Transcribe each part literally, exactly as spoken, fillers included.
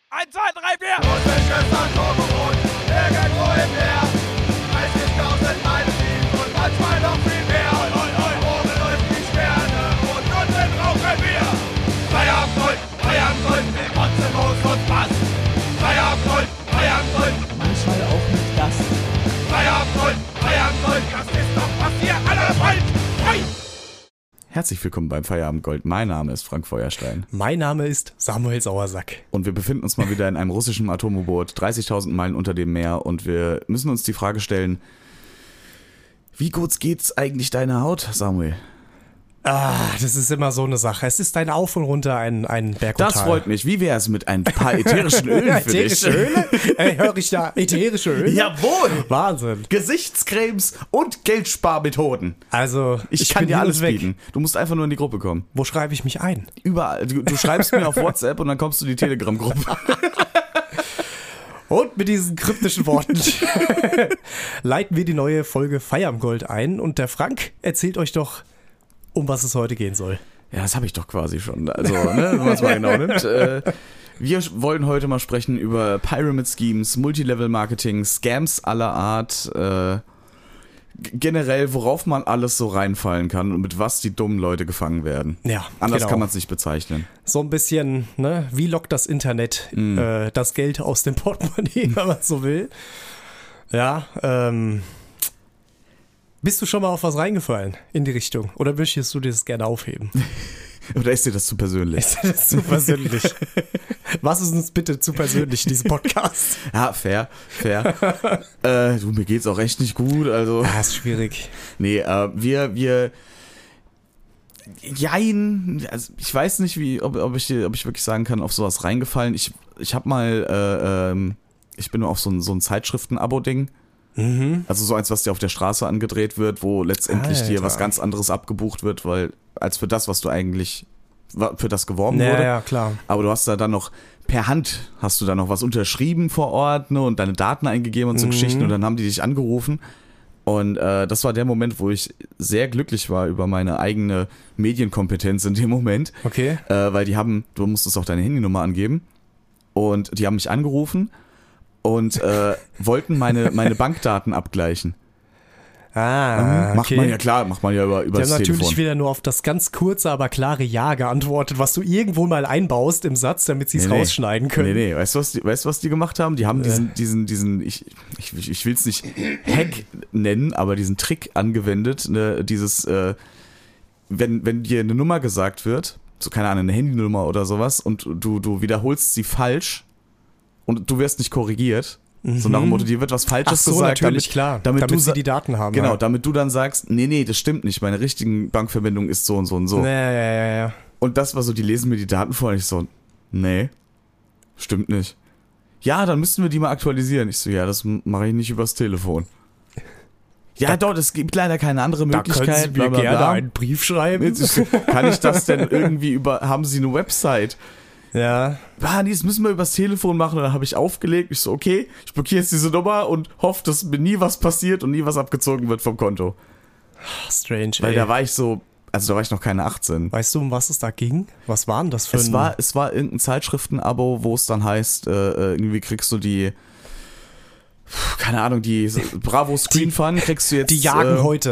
Eins, zwei, drei, vier! Russisches Atomboot, irgendwo im Meer. dreißigtausend Meilen tief und manchmal noch viel mehr. Oben leuchten die Sterne und unten rauchen wir. Feierabend, Feierabend, mit Rotzemoos und Bass. Feierabend, Feierabend, manchmal auch mit Gast. Feierabend, Feierabend, das ist doch, was ihr alle wollt. Hey! Herzlich willkommen beim Feierabend Gold. Mein Name ist Frank Feuerstein. Mein Name ist Samuel Sauersack. Und wir befinden uns mal wieder in einem russischen Atom-U-Boot, dreißigtausend Meilen unter dem Meer. Und wir müssen uns die Frage stellen, wie gut geht's eigentlich deiner Haut, Samuel? Ah, das ist immer so eine Sache. Es ist ein Auf und Runter, ein, ein Berg und Das Tal. freut mich. Wie wäre es mit ein paar ätherischen Ölen für dich? Ätherische Öle? Ey, höre ich da ätherische Öle? Jawohl! Wahnsinn. Gesichtscremes und Geldsparmethoden. Also, Ich, ich kann bin dir hin alles und weg. bieten. Du musst einfach nur in die Gruppe kommen. Wo schreibe ich mich ein? Überall. Du, du schreibst mir auf WhatsApp und dann kommst du in die Telegram-Gruppe. Und mit diesen kryptischen Worten leiten wir die neue Folge Feierabend Gold ein. Und der Frank erzählt euch doch, um was es heute gehen soll. Ja, das habe ich doch quasi schon. Also, ne, wenn man es mal genau nimmt. Äh, wir wollen heute mal sprechen über Pyramid Schemes, Multilevel-Marketing, Scams aller Art, äh, g- generell, worauf man alles so reinfallen kann und mit was die dummen Leute gefangen werden. Ja, Anders genau. kann man es nicht bezeichnen. So ein bisschen, ne, wie lockt das Internet Mm. äh, das Geld aus dem Portemonnaie, wenn man so will. Ja, ähm... Bist du schon mal auf was reingefallen in die Richtung? Oder möchtest du dir das gerne aufheben? Oder ist dir das zu persönlich? Ist das zu persönlich? Was ist uns bitte zu persönlich, diesen Podcast? Ja, fair, fair. äh, du, mir geht's auch echt nicht gut, also... Ah, ist schwierig. Nee, äh, wir, wir... Jein, also ich weiß nicht, wie, ob, ob, ich, ob ich wirklich sagen kann, auf sowas reingefallen. Ich, ich hab mal, äh, ähm, ich bin auf so ein, so ein Zeitschriften-Abo-Ding. Mhm. Also so eins, was dir auf der Straße angedreht wird, wo letztendlich dir Alter. was ganz anderes abgebucht wird, weil als für das, was du eigentlich, für das geworben Ja, wurde. ja, klar. Aber du hast da dann noch, per Hand hast du da noch was unterschrieben vor Ort, ne, und deine Daten eingegeben und so Mhm. Geschichten und dann haben die dich angerufen. Und äh, das war der Moment, wo ich sehr glücklich war über meine eigene Medienkompetenz in dem Moment. Okay. Äh, weil die haben, du musstest auch deine Handynummer angeben und die haben mich angerufen und äh, wollten meine, meine Bankdaten abgleichen. Ah, Macht okay. man ja klar, macht man ja über, über Die das haben natürlich Telefon. wieder nur auf das ganz kurze, aber klare Ja geantwortet, was du irgendwo mal einbaust im Satz, damit sie es Nee, nee. rausschneiden können. Nee, nee, weißt du, was die, weißt du, was die gemacht haben? Die haben diesen, diesen, diesen, ich, ich, ich will es nicht Hack nennen, aber diesen Trick angewendet, ne, dieses, äh, wenn, wenn dir eine Nummer gesagt wird, so keine Ahnung, eine Handynummer oder sowas, und du, du wiederholst sie falsch und du wirst nicht korrigiert, so nach dem Motto, dir wird was Ach Falsches so, gesagt, natürlich, damit, klar. damit, Damit du sie sa- die Daten haben. Genau, ja. damit du dann sagst, nee, nee, das stimmt nicht, meine richtigen Bankverbindung ist so und so und so. Ja, ja, ja, ja. Und das war so, die lesen mir die Daten vor und ich so, nee, stimmt nicht. Ja, dann müssten wir die mal aktualisieren. Ich so, ja, das mache ich nicht übers Telefon. Ja, doch, es gibt leider keine andere Da Möglichkeit. können Sie mir bla, bla, gerne bla. einen Brief schreiben. Jetzt ist so, kann ich das denn irgendwie über, haben Sie eine Website? Ja. Ah, nee, das müssen wir übers Telefon machen. Und dann habe ich aufgelegt. Ich so, okay, ich blockiere jetzt diese Nummer und hoffe, dass mir nie was passiert und nie was abgezogen wird vom Konto. Strange, Weil ey. da war ich so, also da war ich noch keine achtzehn. Weißt du, um was es da ging? Was war denn das für Es ein... war, es war irgendein Zeitschriften-Abo, wo es dann heißt, äh, irgendwie kriegst du die, keine Ahnung, die Bravo Screen Fun kriegst du jetzt. Die jagen äh, heute.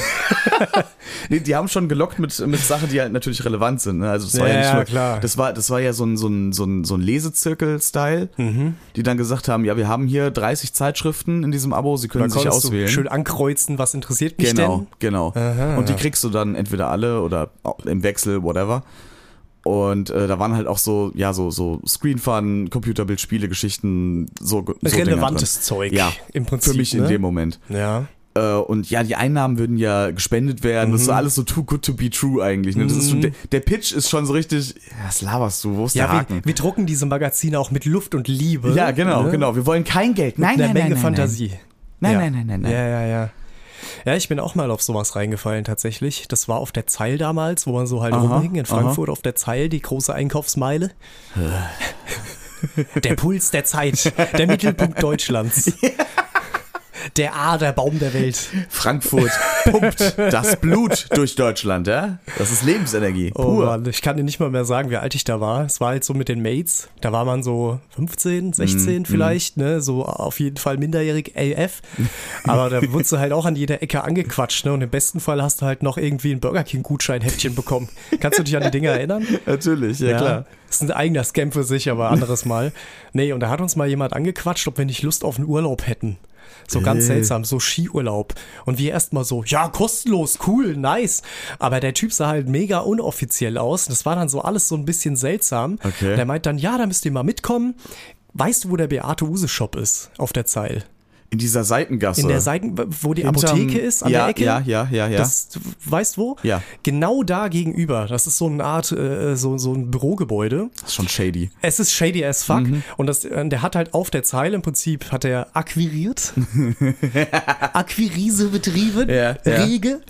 Nee, die haben schon gelockt mit, mit Sachen, die halt natürlich relevant sind. Ne? Also das war ja, Ja, nicht ja, nur, klar. Das war, das war ja so ein, so ein, so ein, so ein Lesezirkel-Style, Mhm. die dann gesagt haben, ja, wir haben hier dreißig Zeitschriften in diesem Abo, Sie können Dann sich konntest auswählen. du schön ankreuzen, was interessiert mich Genau, denn? genau. Aha. Und die kriegst du dann entweder alle oder im Wechsel, whatever. Und äh, da waren halt auch so, ja, so, so Screen-Fun, Computerbild, Spiele, Geschichten, so, so Dinger Relevantes drin. Zeug. Ja, im Prinzip. Für mich ne? in dem Moment. Ja. Äh, und ja, die Einnahmen würden ja gespendet werden. Das ist so alles so too good to be true eigentlich. Ne? Das ist so, der, der Pitch ist schon so richtig, ja, was laberst du, wo ist der Ja, Haken? wir, wir drucken diese Magazine auch mit Luft und Liebe. Ja, genau, ne? genau. Wir wollen kein Geld. Nein, Mit einer nein, Menge nein, nein, Fantasie. Nein, ja. nein, nein, nein, nein. Ja, ja, ja. Ja, ich bin auch mal auf sowas reingefallen tatsächlich. Das war auf der Zeil damals, wo man so halt Aha, rumhing in Frankfurt aha. auf der Zeil, die große Einkaufsmeile. Der Puls der Zeit, der Mittelpunkt Deutschlands. der Aderbaum der Welt. Frankfurt pumpt das Blut durch Deutschland, ja? Das ist Lebensenergie. Oh Pur. Mann, ich kann dir nicht mal mehr sagen, wie alt ich da war. Es war halt so mit den Mates. Da war man so fünfzehn, sechzehn Mm, vielleicht, ne? So auf jeden Fall minderjährig A F. Aber da wurdest du halt auch an jeder Ecke angequatscht, ne? Und im besten Fall hast du halt noch irgendwie ein Burger King Gutscheinheftchen bekommen. Kannst du dich an die Dinger erinnern? Natürlich, ja, klar. Das ist ein eigener Scam für sich, aber anderes Mal. Nee, und da hat uns mal jemand angequatscht, ob wir nicht Lust auf einen Urlaub hätten. So ganz Äh. seltsam, so Skiurlaub. Und wir erstmal so, ja, kostenlos, cool, nice. Aber der Typ sah halt mega unoffiziell aus. Das war dann so alles so ein bisschen seltsam. Okay. Der meint dann, ja, da müsst ihr mal mitkommen. Weißt du, wo der Beate Use Shop ist? Auf der Zeil. In dieser Seitengasse. In der Seiten, wo die Hinterm- Apotheke ist, an ja, der Ecke. Ja, ja, ja, ja. Das, du weißt wo? Ja. Genau da gegenüber. Das ist so eine Art, äh, so, so ein Bürogebäude. Das ist schon shady. Es ist shady as fuck. Mhm. Und das, äh, der hat halt auf der Zeile im Prinzip, hat er akquiriert. Akquiriese betrieben. Ja, ja. Rege.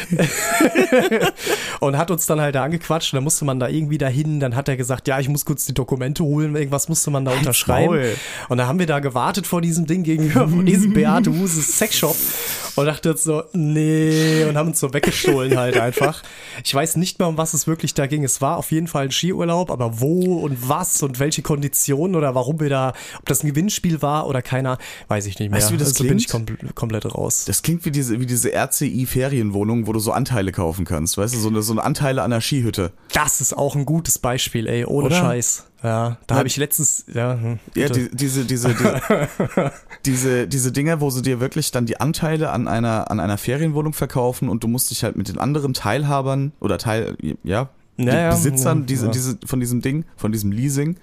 Und hat uns dann halt da angequatscht. Und dann musste man da irgendwie dahin. Dann hat er gesagt, ja, ich muss kurz die Dokumente holen. Irgendwas musste man da unterschreiben. Maul. Und da haben wir da gewartet vor diesem Ding gegenüber, von diesem Beate Huse Sexshop. Und dachte jetzt so, nee. Und haben uns so weggestohlen halt einfach. Ich weiß nicht mehr, um was es wirklich da ging. Es war auf jeden Fall ein Skiurlaub, aber wo und was und welche Konditionen oder warum wir da, ob das ein Gewinnspiel war oder keiner, weiß ich nicht mehr. Weißt du, wie das also bin ich klingt? kompl- komplett raus. Das klingt wie diese, wie diese R C I-Ferienwohnung, wo du so Anteile kaufen kannst. Weißt du, so eine, so eine Anteile an einer Skihütte. Das ist auch ein gutes Beispiel, ey, ohne Oder? Scheiß. Ja, da Ja. habe ich letztens, ja, hm, Ja, bitte. die, diese, diese, diese, diese, diese Dinger, wo sie dir wirklich dann die Anteile an einer, an einer Ferienwohnung verkaufen und du musst dich halt mit den anderen Teilhabern oder Teil, ja, Ja, ja, Besitzern ja, diese, ja. diese, von diesem Ding, von diesem Leasing,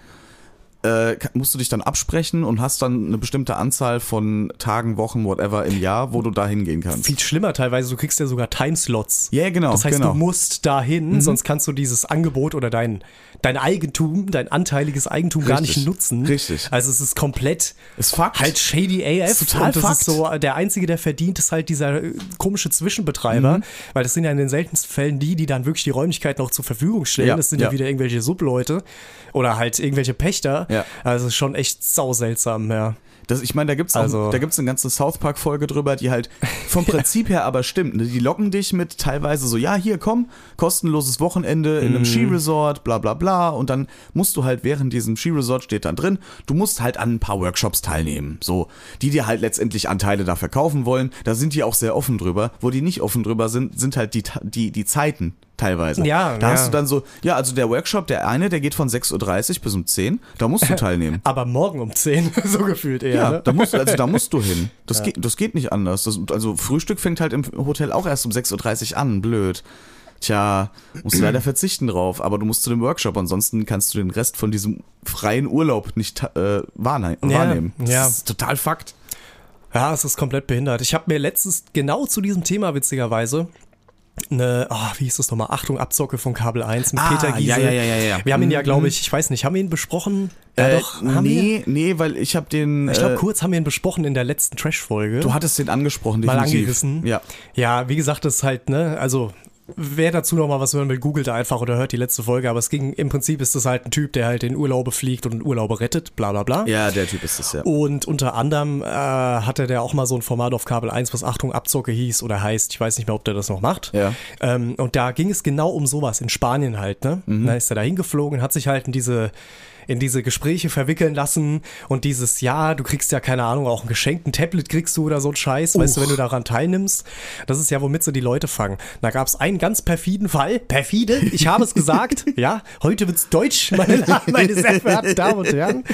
äh, musst du dich dann absprechen und hast dann eine bestimmte Anzahl von Tagen, Wochen, whatever im Jahr, wo du da hingehen kannst. Viel schlimmer teilweise, du kriegst ja sogar Timeslots. Ja, genau, Das heißt, genau. du musst dahin, sonst kannst du dieses Angebot oder dein, dein Eigentum, dein anteiliges Eigentum gar Richtig. nicht nutzen. Richtig. Also es ist komplett Ist Fakt. halt shady A F. Ist total und das Fakt. ist so, der Einzige, der verdient, ist halt dieser äh, komische Zwischenbetreiber, Mhm. weil das sind ja in den seltensten Fällen die, die dann wirklich die Räumlichkeiten auch zur Verfügung stellen. Ja, Das sind ja. ja. wieder irgendwelche Subleute oder halt irgendwelche Pächter. Ja. Also es ist schon echt sau seltsam, ja. Das, ich meine, da gibt's auch, Also- da gibt's eine ganze South Park Folge drüber, die halt vom Prinzip her aber stimmt. Ne? Die locken dich mit teilweise so, ja, hier komm, kostenloses Wochenende in Mhm. einem Skiresort, bla bla bla. Und dann musst du halt während diesem Skiresort steht dann drin, du musst halt an ein paar Workshops teilnehmen. So, die dir halt letztendlich Anteile da verkaufen wollen. Da sind die auch sehr offen drüber. Wo die nicht offen drüber sind, sind halt die, die, die Zeiten. Teilweise. Ja, da ja. hast du dann so, ja, also der Workshop, der eine, der geht von sechs Uhr dreißig bis um zehn, da musst du teilnehmen. Aber morgen um zehn, so gefühlt eher. Ja, ne? da musst, also da musst du hin. Das, Ja. geht, das geht nicht anders. Das, also Frühstück fängt halt im Hotel auch erst um sechs Uhr dreißig an. Blöd. Tja, musst du leider verzichten drauf. Aber du musst zu dem Workshop. Ansonsten kannst du den Rest von diesem freien Urlaub nicht äh, wahrne- Ja, wahrnehmen. Das ja. ist total Fakt. Ja, es ist komplett behindert. Ich habe mir letztens genau zu diesem Thema witzigerweise eine, oh, wie hieß das nochmal? Achtung, Abzocke von Kabel eins mit Ah, Peter Giese. ja, ja, ja, ja, ja. Wir haben ihn ja, Mhm. glaube ich, ich weiß nicht, haben wir ihn besprochen? Ja, Äh, doch, haben wir. nee, nee, weil ich habe den. Ich glaube, äh, kurz haben wir ihn besprochen in der letzten Trash-Folge. du hattest den angesprochen, Mal definitiv. angerissen. Ja. Ja, wie gesagt, das ist halt, ne, also wer dazu noch mal was hören will, googelt einfach oder hört die letzte Folge, aber es ging, im Prinzip ist das halt ein Typ, der halt in Urlaube fliegt und Urlaube rettet, bla bla bla. Ja, der Typ ist es, ja. Und unter anderem äh, hatte der auch mal so ein Format auf Kabel eins, was Achtung, Abzocke hieß oder heißt. Ich weiß nicht mehr, ob der das noch macht. Ja. Ähm, und da ging es genau um sowas, in Spanien halt, ne? Mhm. Da ist er da hingeflogen, hat sich halt in diese in diese Gespräche verwickeln lassen und dieses, ja, du kriegst ja, keine Ahnung, auch ein Geschenk, ein Tablet kriegst du oder so ein Scheiß, weißt du, wenn du daran teilnimmst. Das ist ja, womit sie die Leute fangen. Da gab es einen ganz perfiden Fall. Perfide, ich habe es gesagt. Ja, heute wird's deutsch, meine, meine sehr verehrten Damen und Herren.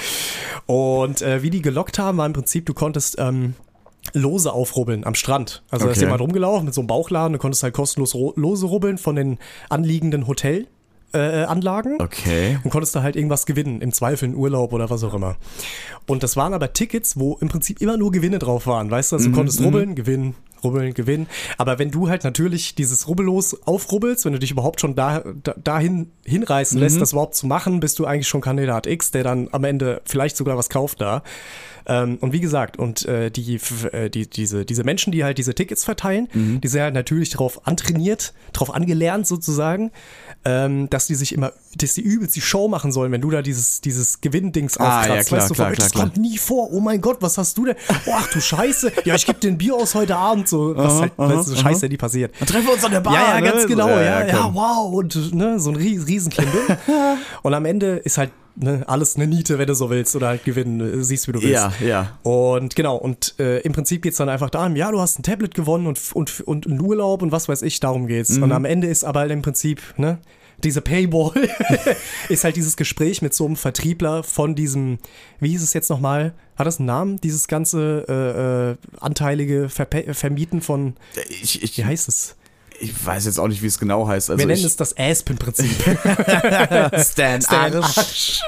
Und äh, wie die gelockt haben, war im Prinzip, du konntest ähm, Lose aufrubbeln am Strand. Also da ist Okay. jemand rumgelaufen mit so einem Bauchladen, du konntest halt kostenlos ro- Lose rubbeln von den anliegenden Hotel. Äh, Anlagen Okay. und konntest da halt irgendwas gewinnen, im Zweifel einen Urlaub oder was auch immer. Und das waren aber Tickets, wo im Prinzip immer nur Gewinne drauf waren, weißt du, also du konntest rubbeln, gewinnen, Rubbeln, gewinnen. Aber wenn du halt natürlich dieses Rubbellos aufrubbelst, wenn du dich überhaupt schon da, da, dahin hinreißen lässt, Mhm. das überhaupt zu machen, bist du eigentlich schon Kandidat X, der dann am Ende vielleicht sogar was kauft da. Ähm, und wie gesagt, und äh, die, f- äh, die, diese, diese Menschen, die halt diese Tickets verteilen, Mhm. die sind halt natürlich darauf antrainiert, darauf angelernt Mhm. sozusagen, ähm, dass die sich immer, dass die übelst die Show machen sollen, wenn du da dieses, dieses Gewinndings Ah, aufkratzt. ja, klar, weißt du, klar, von, klar, das klar. kommt nie vor. Oh mein Gott, was hast du denn? Oh, ach du Scheiße. Ja, ich gebe dir ein Bier aus heute Abend. So, was Aha, halt, aha, weißt du, so Scheiße, die passiert. Dann treffen wir uns an der Bar. Ja, ja, ne? ganz So, genau. Ja, ja, komm. wow. Und ne, so ein Ries- Riesenklimbim. Und am Ende ist halt ne, alles eine Niete, wenn du so willst. Oder halt gewinnen, äh, siehst, wie du willst. Ja, ja. Und genau, und äh, im Prinzip geht's dann einfach darum, ja, du hast ein Tablet gewonnen und, und, und einen Urlaub und was weiß ich, darum geht's. Mhm. Und am Ende ist aber halt im Prinzip, ne, diese Paywall ist halt dieses Gespräch mit so einem Vertriebler von diesem, wie hieß es jetzt nochmal? Hat das einen Namen? Dieses ganze äh, äh, anteilige Verpe- Vermieten von, Ich, ich, wie heißt es? ich weiß jetzt auch nicht, wie es genau heißt. Also Wir nennen ich, es das Aspen-Prinzip. Stan Stan Arsch.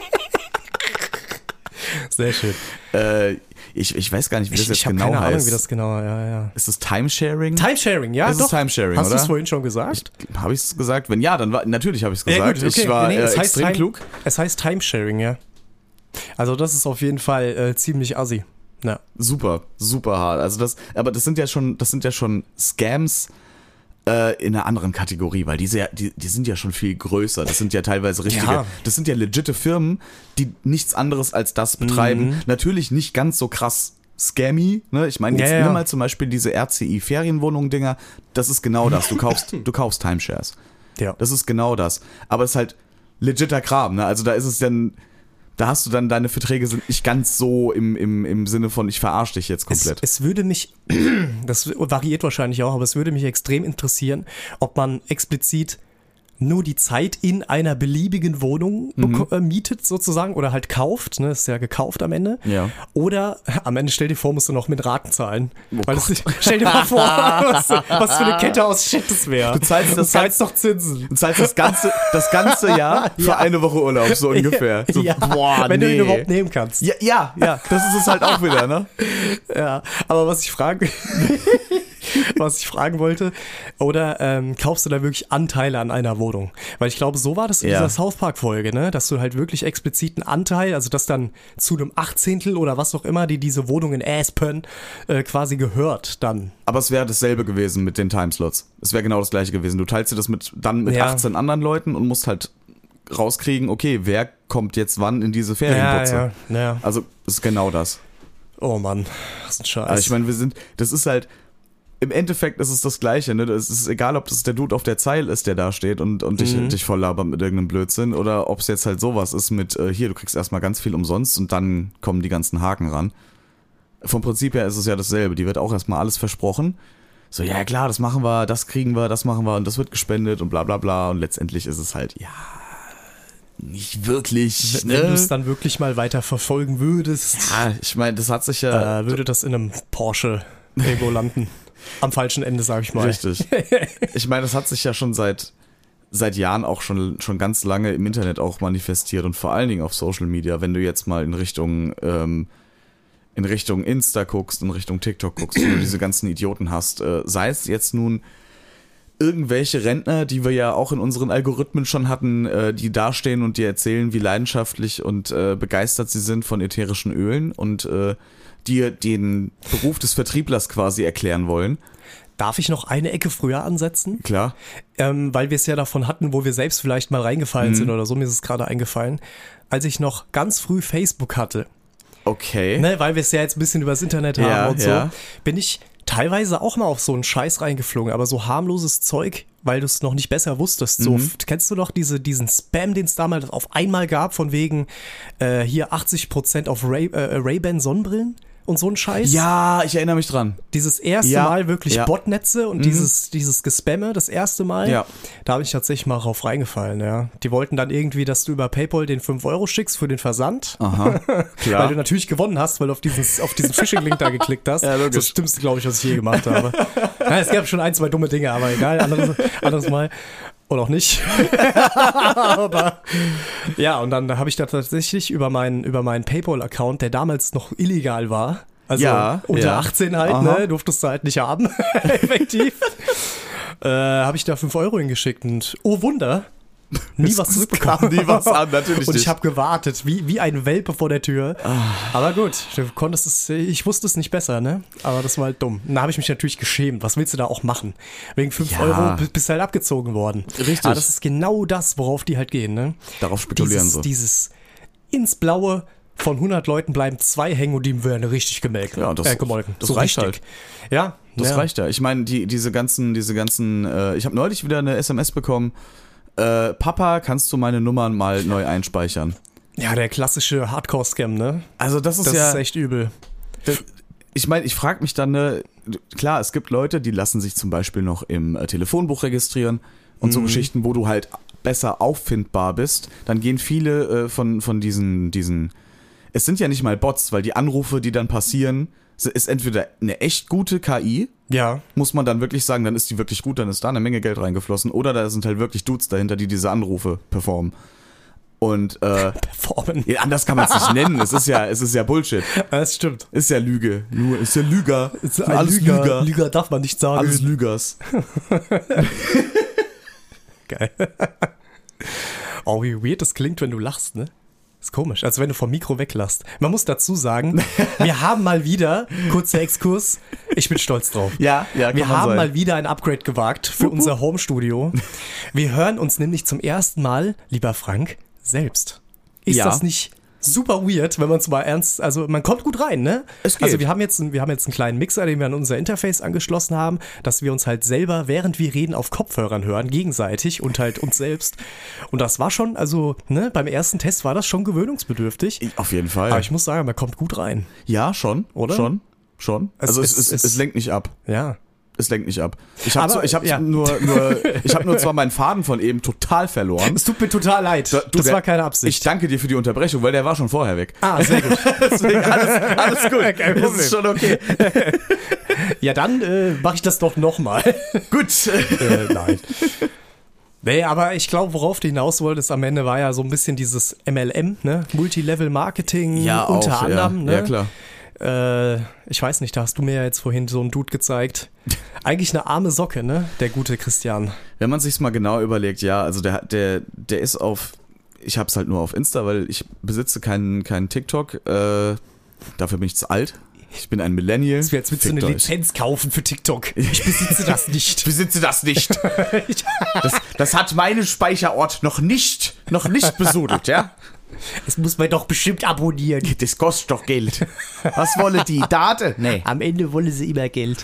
Sehr schön. Äh, ich, ich weiß gar nicht, wie das Ich, jetzt ich habe genau keine heißt. Ahnung, wie das genau, ja, ja. Ist das Timesharing? Timesharing, ja, Es ist doch. Timesharing, Hast du es oder? vorhin schon gesagt? Habe ich es gesagt? Wenn ja, dann war natürlich habe ich es gesagt. Ja, gut, okay. Ich war Nee, äh, es heißt extrem Time- klug. Es heißt Timesharing, ja. Also das ist auf jeden Fall äh, ziemlich assi. Ja. Super, super hart. Also das, aber das sind ja schon, das sind ja schon Scams äh, in einer anderen Kategorie, weil diese ja, die, die sind ja schon viel größer. Das sind ja teilweise richtige, Ja. das sind ja legitte Firmen, die nichts anderes als das betreiben. Mhm. Natürlich nicht ganz so krass scammy, ne? Ich meine, jetzt Ja, ja. nimm mal zum Beispiel diese R C I-Ferienwohnungen-Dinger. Das ist genau das. Du kaufst, du kaufst Timeshares. Ja. Das ist genau das. Aber es ist halt legitter Kram, ne? Also da ist es dann, da hast du dann, deine Verträge sind nicht ganz so im, im, im Sinne von, ich verarsche dich jetzt Es, komplett. es würde mich, das variiert wahrscheinlich auch, aber es würde mich extrem interessieren, ob man explizit nur die Zeit in einer beliebigen Wohnung Mhm. beko- äh, mietet sozusagen oder halt kauft, ne, ist ja gekauft am Ende. Ja. Oder am Ende, stell dir vor, musst du noch mit Raten zahlen. Oh Weil das nicht, stell dir mal vor, was, was für eine Kette aus Shit das wäre. Du zahlst das du zahlst doch Zinsen. Du zahlst das ganze, das ganze Jahr für Ja. eine Woche Urlaub, so ungefähr. So, ja, boah, wenn nee. du ihn überhaupt nehmen kannst. Ja, ja, ja, das ist es halt auch wieder, ne? Ja, aber was ich fragen, was ich fragen wollte, oder ähm, kaufst du da wirklich Anteile an einer Wohnung? Weil ich glaube, so war das in Ja. dieser South Park Folge, ne, dass du halt wirklich explizit einen Anteil, also dass dann zu einem Achtzehntel oder was auch immer, die diese Wohnung in Aspen äh, quasi gehört, dann. Aber es wäre dasselbe gewesen mit den Timeslots. Es wäre genau das gleiche gewesen. Du teilst dir das mit, dann mit Ja. achtzehn anderen Leuten und musst halt rauskriegen, okay, wer kommt jetzt wann in diese Ferienputze. ja, ja, ja. Also, es ist genau das. Oh Mann, das ist ein Scheiß. Also ich meine, wir sind, das ist halt, im Endeffekt ist es das Gleiche, ne? Es ist egal, ob das der Dude auf der Zeil ist, der da steht und, und dich, Mhm. dich voll labert mit irgendeinem Blödsinn, oder ob es jetzt halt sowas ist mit, äh, hier, du kriegst erstmal ganz viel umsonst und dann kommen die ganzen Haken ran. Vom Prinzip her ist es ja dasselbe, die wird auch erstmal alles versprochen. So, ja klar, das machen wir, das kriegen wir, das machen wir und das wird gespendet und bla bla bla und letztendlich ist es halt, ja, nicht wirklich, wenn ne? du es dann wirklich mal weiter verfolgen würdest, Ja, ich meine, das hat sich ja... äh, würde das in einem Porsche irgendwo landen. Am falschen Ende, sag ich mal. Richtig. Ich meine, das hat sich ja schon seit, seit Jahren auch schon, schon ganz lange im Internet auch manifestiert und vor allen Dingen auf Social Media, wenn du jetzt mal in Richtung, ähm, in Richtung Insta guckst, in Richtung TikTok guckst, wo du diese ganzen Idioten hast, äh, sei es jetzt nun irgendwelche Rentner, die wir ja auch in unseren Algorithmen schon hatten, äh, die dastehen und dir erzählen, wie leidenschaftlich und äh, begeistert sie sind von ätherischen Ölen und äh, dir den Beruf des Vertrieblers quasi erklären wollen. Darf ich noch eine Ecke früher ansetzen? Klar. Ähm, weil wir es ja davon hatten, wo wir selbst vielleicht mal reingefallen Mhm. sind oder so, mir ist es gerade eingefallen, als ich noch ganz früh Facebook hatte, Okay. ne, weil wir es ja jetzt ein bisschen übers Internet haben Ja, und so, ja. bin ich teilweise auch mal auf so einen Scheiß reingeflogen, aber so harmloses Zeug, weil du es noch nicht besser wusstest. So, Mhm. kennst du noch diese, diesen Spam, den es damals auf einmal gab, von wegen äh, hier achtzig Prozent auf Ray, äh, Ray-Ban Sonnenbrillen? Und so ein Scheiß. Ja, ich erinnere mich dran. Dieses erste Ja, Mal wirklich ja. Botnetze und Mhm. dieses, dieses Gespamme, das erste Mal, Ja. da habe ich tatsächlich mal drauf reingefallen, ja. Die wollten dann irgendwie, dass du über PayPal den fünf Euro schickst für den Versand, Aha, weil klar. du natürlich gewonnen hast, weil du auf, dieses, auf diesen Phishing-Link da geklickt hast. Ja, logisch. Das Schlimmste, glaube ich, was ich je gemacht habe. Ja, es gab schon ein, zwei dumme Dinge, aber egal, anderes, anderes Mal. Oder auch nicht. Aber ja, und dann habe ich da tatsächlich über meinen, über meinen PayPal-Account, der damals noch illegal war, Also Ja, unter ja. achtzehn halt, Aha. ne? Durftest du halt nicht haben, effektiv. äh, habe ich da fünf Euro hingeschickt und oh Wunder, nie was Es zurückbekommen. kam nie was an, natürlich Und ich nicht. habe gewartet, wie, wie ein Welpe vor der Tür. Aber gut, du konntest es, ich wusste es nicht besser, ne? Aber das war halt dumm. Und da habe ich mich natürlich geschämt. Was willst du da auch machen? Wegen fünf Ja. Euro bist bist halt abgezogen worden. Richtig. Aber das ist genau das, worauf die halt gehen, ne? Darauf spekulieren dieses, sie. Dieses ins Blaue, von hundert Leuten bleiben zwei hängen und die werden richtig gemelkt. Ja, das- äh, gemolken. das so reicht richtig. Ja, Das ja. reicht ja. Ich meine, die, diese ganzen, diese ganzen, äh, ich habe neulich wieder eine S M S bekommen. Äh, Papa, kannst du meine Nummern mal neu einspeichern? Ja, der klassische Hardcore-Scam, ne? Also das ist Das ja, ist echt übel. das, ich meine, ich frage mich dann, ne, klar, es gibt Leute, die lassen sich zum Beispiel noch im äh, Telefonbuch registrieren und Mhm. so Geschichten, wo du halt besser auffindbar bist. Dann gehen viele äh, von, von diesen, diesen, es sind ja nicht mal Bots, weil die Anrufe, die dann passieren, ist entweder eine echt gute K I, Ja, muss man dann wirklich sagen, dann ist die wirklich gut, dann ist da eine Menge Geld reingeflossen. Oder da sind halt wirklich Dudes dahinter, die diese Anrufe performen. Und äh, performen. ja, anders kann man es nicht nennen. Es ist ja, es ist ja Bullshit. Das stimmt. Ist ja Lüge. Nur ist ja Lüger. Ist Sind ein alles Lüger. Lüger. Lüger darf man nicht sagen. Alles Lügers. Geil. Oh, wie weird das klingt, wenn du lachst, ne? Ist komisch, als wenn du vom Mikro weglasst. Man muss dazu sagen, wir haben mal wieder, kurzer Exkurs, ich bin stolz drauf. Ja, ja, kann Wir man haben sein. mal wieder ein Upgrade gewagt für Wupp, wupp. unser Home-Studio. Wir hören uns nämlich zum ersten Mal, lieber Frank, selbst. Ist Ja. das nicht super weird, wenn man es mal ernst, also man kommt gut rein, ne? Es geht. Also wir haben jetzt, einen- wir haben jetzt einen kleinen Mixer, den wir an unser Interface angeschlossen haben, dass wir uns halt selber, während wir reden, auf Kopfhörern hören, gegenseitig und halt uns selbst. Und das war schon, also, ne, beim ersten Test war das schon gewöhnungsbedürftig. Auf jeden Fall. Aber ich muss sagen, man kommt gut rein. ja, schon. Oder? Schon. Schon. Es- Also es, es- es, es, es- lenkt nicht ab. Ja. Es lenkt nicht ab. Ich habe Aber, so, ich hab ja. nur, nur, ich hab nur zwar meinen Faden von eben total verloren. Es tut mir total leid. Du, das der- war keine Absicht. Ich danke dir für die Unterbrechung, weil der war schon vorher weg. ah, sehr gut. Deswegen alles, alles gut. Kein Das Problem. ist schon okay. Ja, dann äh, mache ich das doch nochmal. Gut. äh, nein. Nee, aber ich glaube, worauf du hinaus wolltest am Ende war ja so ein bisschen dieses M L M, ne? Multilevel-Marketing Ja, unter auch, anderem. ja. Ne? Ja, klar. Äh, ich weiß nicht, da hast du mir ja jetzt vorhin so einen Dude gezeigt. Eigentlich eine arme Socke, ne? Der gute Christian. Wenn man sich's mal genau überlegt, ja, also der, der, der ist auf, ich hab's halt nur auf Insta, weil ich besitze keinen, keinen TikTok, äh, dafür bin ich zu alt. Ich bin ein Millennial. Jetzt willst du Fickt eine euch. Lizenz kaufen für TikTok. Ich besitze das nicht. Ich besitze das nicht. Das, das hat meinen Speicherort noch nicht, noch nicht besudelt, ja? Es muss man doch bestimmt abonnieren. Das kostet doch Geld. Was wolle die Daten? Nee. Am Ende wolle sie immer Geld.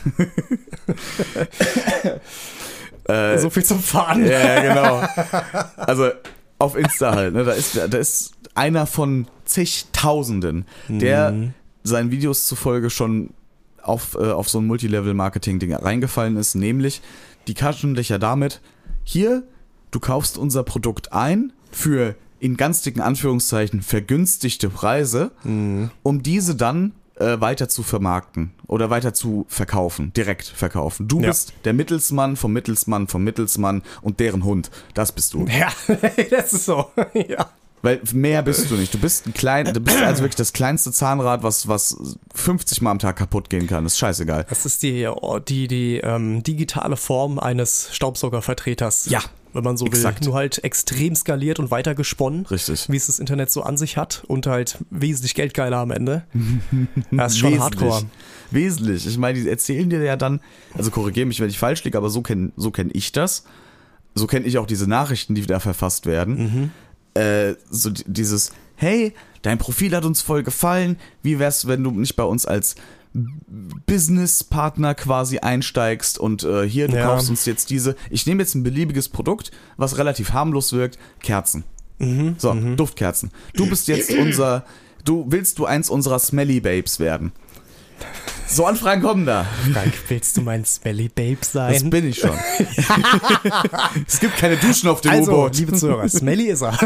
Äh, So viel zum Fahren. Ja, genau. Also auf Insta halt, ne? Da ist, da ist einer von zigtausenden, der seinen Videos zufolge schon auf, äh, auf so ein Multilevel-Marketing-Ding reingefallen ist, nämlich die Taschenlöcher damit, hier, du kaufst unser Produkt ein für in ganz dicken Anführungszeichen vergünstigte Preise, um diese dann äh, weiter zu vermarkten oder weiter zu verkaufen, direkt verkaufen. Du Ja. bist der Mittelsmann vom Mittelsmann vom Mittelsmann und deren Hund. Das bist du. Ja, das ist so. Ja. Weil mehr bist du nicht. Du bist ein klein, du bist also wirklich das kleinste Zahnrad, was, was fünfzig Mal am Tag kaputt gehen kann. Das ist scheißegal. Das ist die, die, die ähm, digitale Form eines Staubsaugervertreters. Ja, wenn man so exakt. will. Nur halt extrem skaliert und weiter gesponnen. Richtig. Wie es das Internet so an sich hat. Und halt wesentlich geldgeiler am Ende. Das ist schon Wesentlich. hardcore. Wesentlich. Ich meine, die erzählen dir ja dann, also korrigiere mich, wenn ich falsch liege, aber so kenne so kenn ich das. So kenne ich auch diese Nachrichten, die da verfasst werden. Äh, so di- dieses, hey, dein Profil hat uns voll gefallen. Wie wär's, wenn du nicht bei uns als Businesspartner quasi einsteigst und äh, hier, du Ja. kaufst uns jetzt diese, ich nehme jetzt ein beliebiges Produkt, was relativ harmlos wirkt, Kerzen. So, Duftkerzen. Du bist jetzt unser, du willst du eins unserer Smelly Babes werden. So Anfragen kommen da. Frank, willst du mein Smelly Babe Das sein? bin ich schon. Es gibt keine Duschen auf dem Also, U-Boot. liebe Zuhörer, Smelly ist er.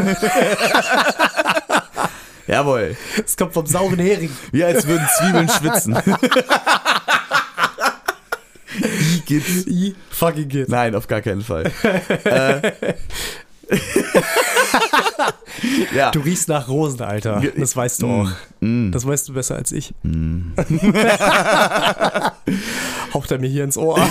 Jawohl. Es kommt vom sauren Hering. Wie als würden Zwiebeln schwitzen. I gibt's. I fucking geht. Nein, auf gar keinen Fall. äh, Ja. Du riechst nach Rosen, Alter. Das weißt du auch. Mm. Das weißt du besser als ich. Mm. Haucht er mir hier ins Ohr.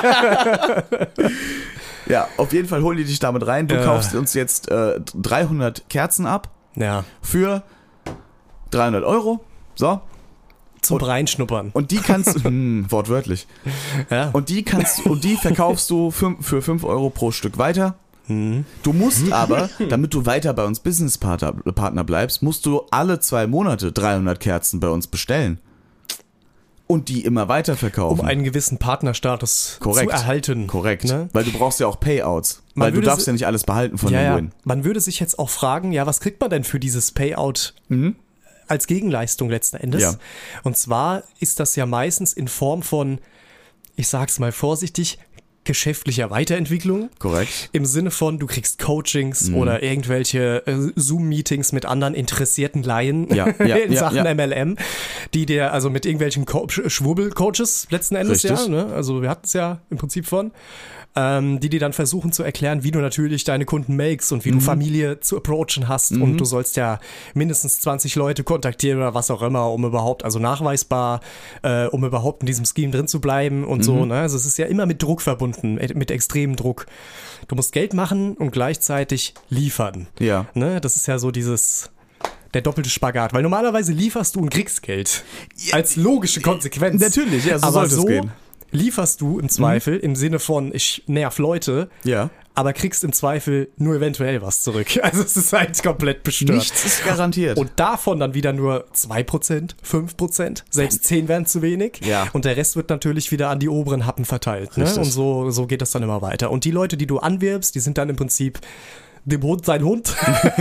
Ja, auf jeden Fall holen die dich damit rein. Du Ja. kaufst uns jetzt äh, dreihundert Kerzen ab Ja, für dreihundert Euro. So. zum Und- Reinschnuppern. Und die kannst du, hm, wortwörtlich. Ja. Und die kannst und die verkaufst du fünf, für fünf Euro pro Stück weiter. Du musst aber, damit du weiter bei uns Businesspartner Partner bleibst, musst du alle zwei Monate dreihundert Kerzen bei uns bestellen. Und die immer weiter verkaufen. um einen gewissen Partnerstatus Korrekt. zu erhalten. Korrekt. Ne? Weil du brauchst ja auch Payouts. Man weil du würde darfst si- ja nicht alles behalten von Ja, dem ja. Win. Man würde sich jetzt auch fragen, ja, was kriegt man denn für dieses Payout Mhm. als Gegenleistung letzten Endes? Ja. Und zwar ist das ja meistens in Form von, ich sag's mal vorsichtig, geschäftlicher Weiterentwicklung. Korrekt. Im Sinne von, du kriegst Coachings Mhm. oder irgendwelche äh, Zoom-Meetings mit anderen interessierten Laien Ja, ja, in ja, Sachen ja. M L M, die dir, also mit irgendwelchen Co- Sch- Schwurbel-Coaches letzten Endes, Richtig. ja, ne? Also wir hatten es ja im Prinzip von, ähm, die dir dann versuchen zu erklären, wie du natürlich deine Kunden makest und wie Mhm. du Familie zu approachen hast und du sollst ja mindestens zwanzig Leute kontaktieren oder was auch immer, um überhaupt, also nachweisbar, äh, um überhaupt in diesem Scheme drin zu bleiben und Mhm. so, ne? Also es ist ja immer mit Druck verbunden, mit, mit extremem Druck. Du musst Geld machen und gleichzeitig liefern. Ja. Ne? Das ist ja so dieses, der doppelte Spagat, weil normalerweise lieferst du und kriegst Geld. Als logische Konsequenz. Natürlich, ja, so Aber sollte es so gehen. lieferst du im Zweifel im Sinne von, ich nerv Leute, Ja. aber kriegst im Zweifel nur eventuell was zurück. Also es ist halt komplett bestört. Nichts ist garantiert. Und davon dann wieder nur zwei Prozent, fünf Prozent, selbst zehn wären zu wenig. Ja. Und der Rest wird natürlich wieder an die oberen Happen verteilt. Ne? Richtig. Und so, so geht das dann immer weiter. Und die Leute, die du anwirbst, die sind dann im Prinzip dem Hund sein Hund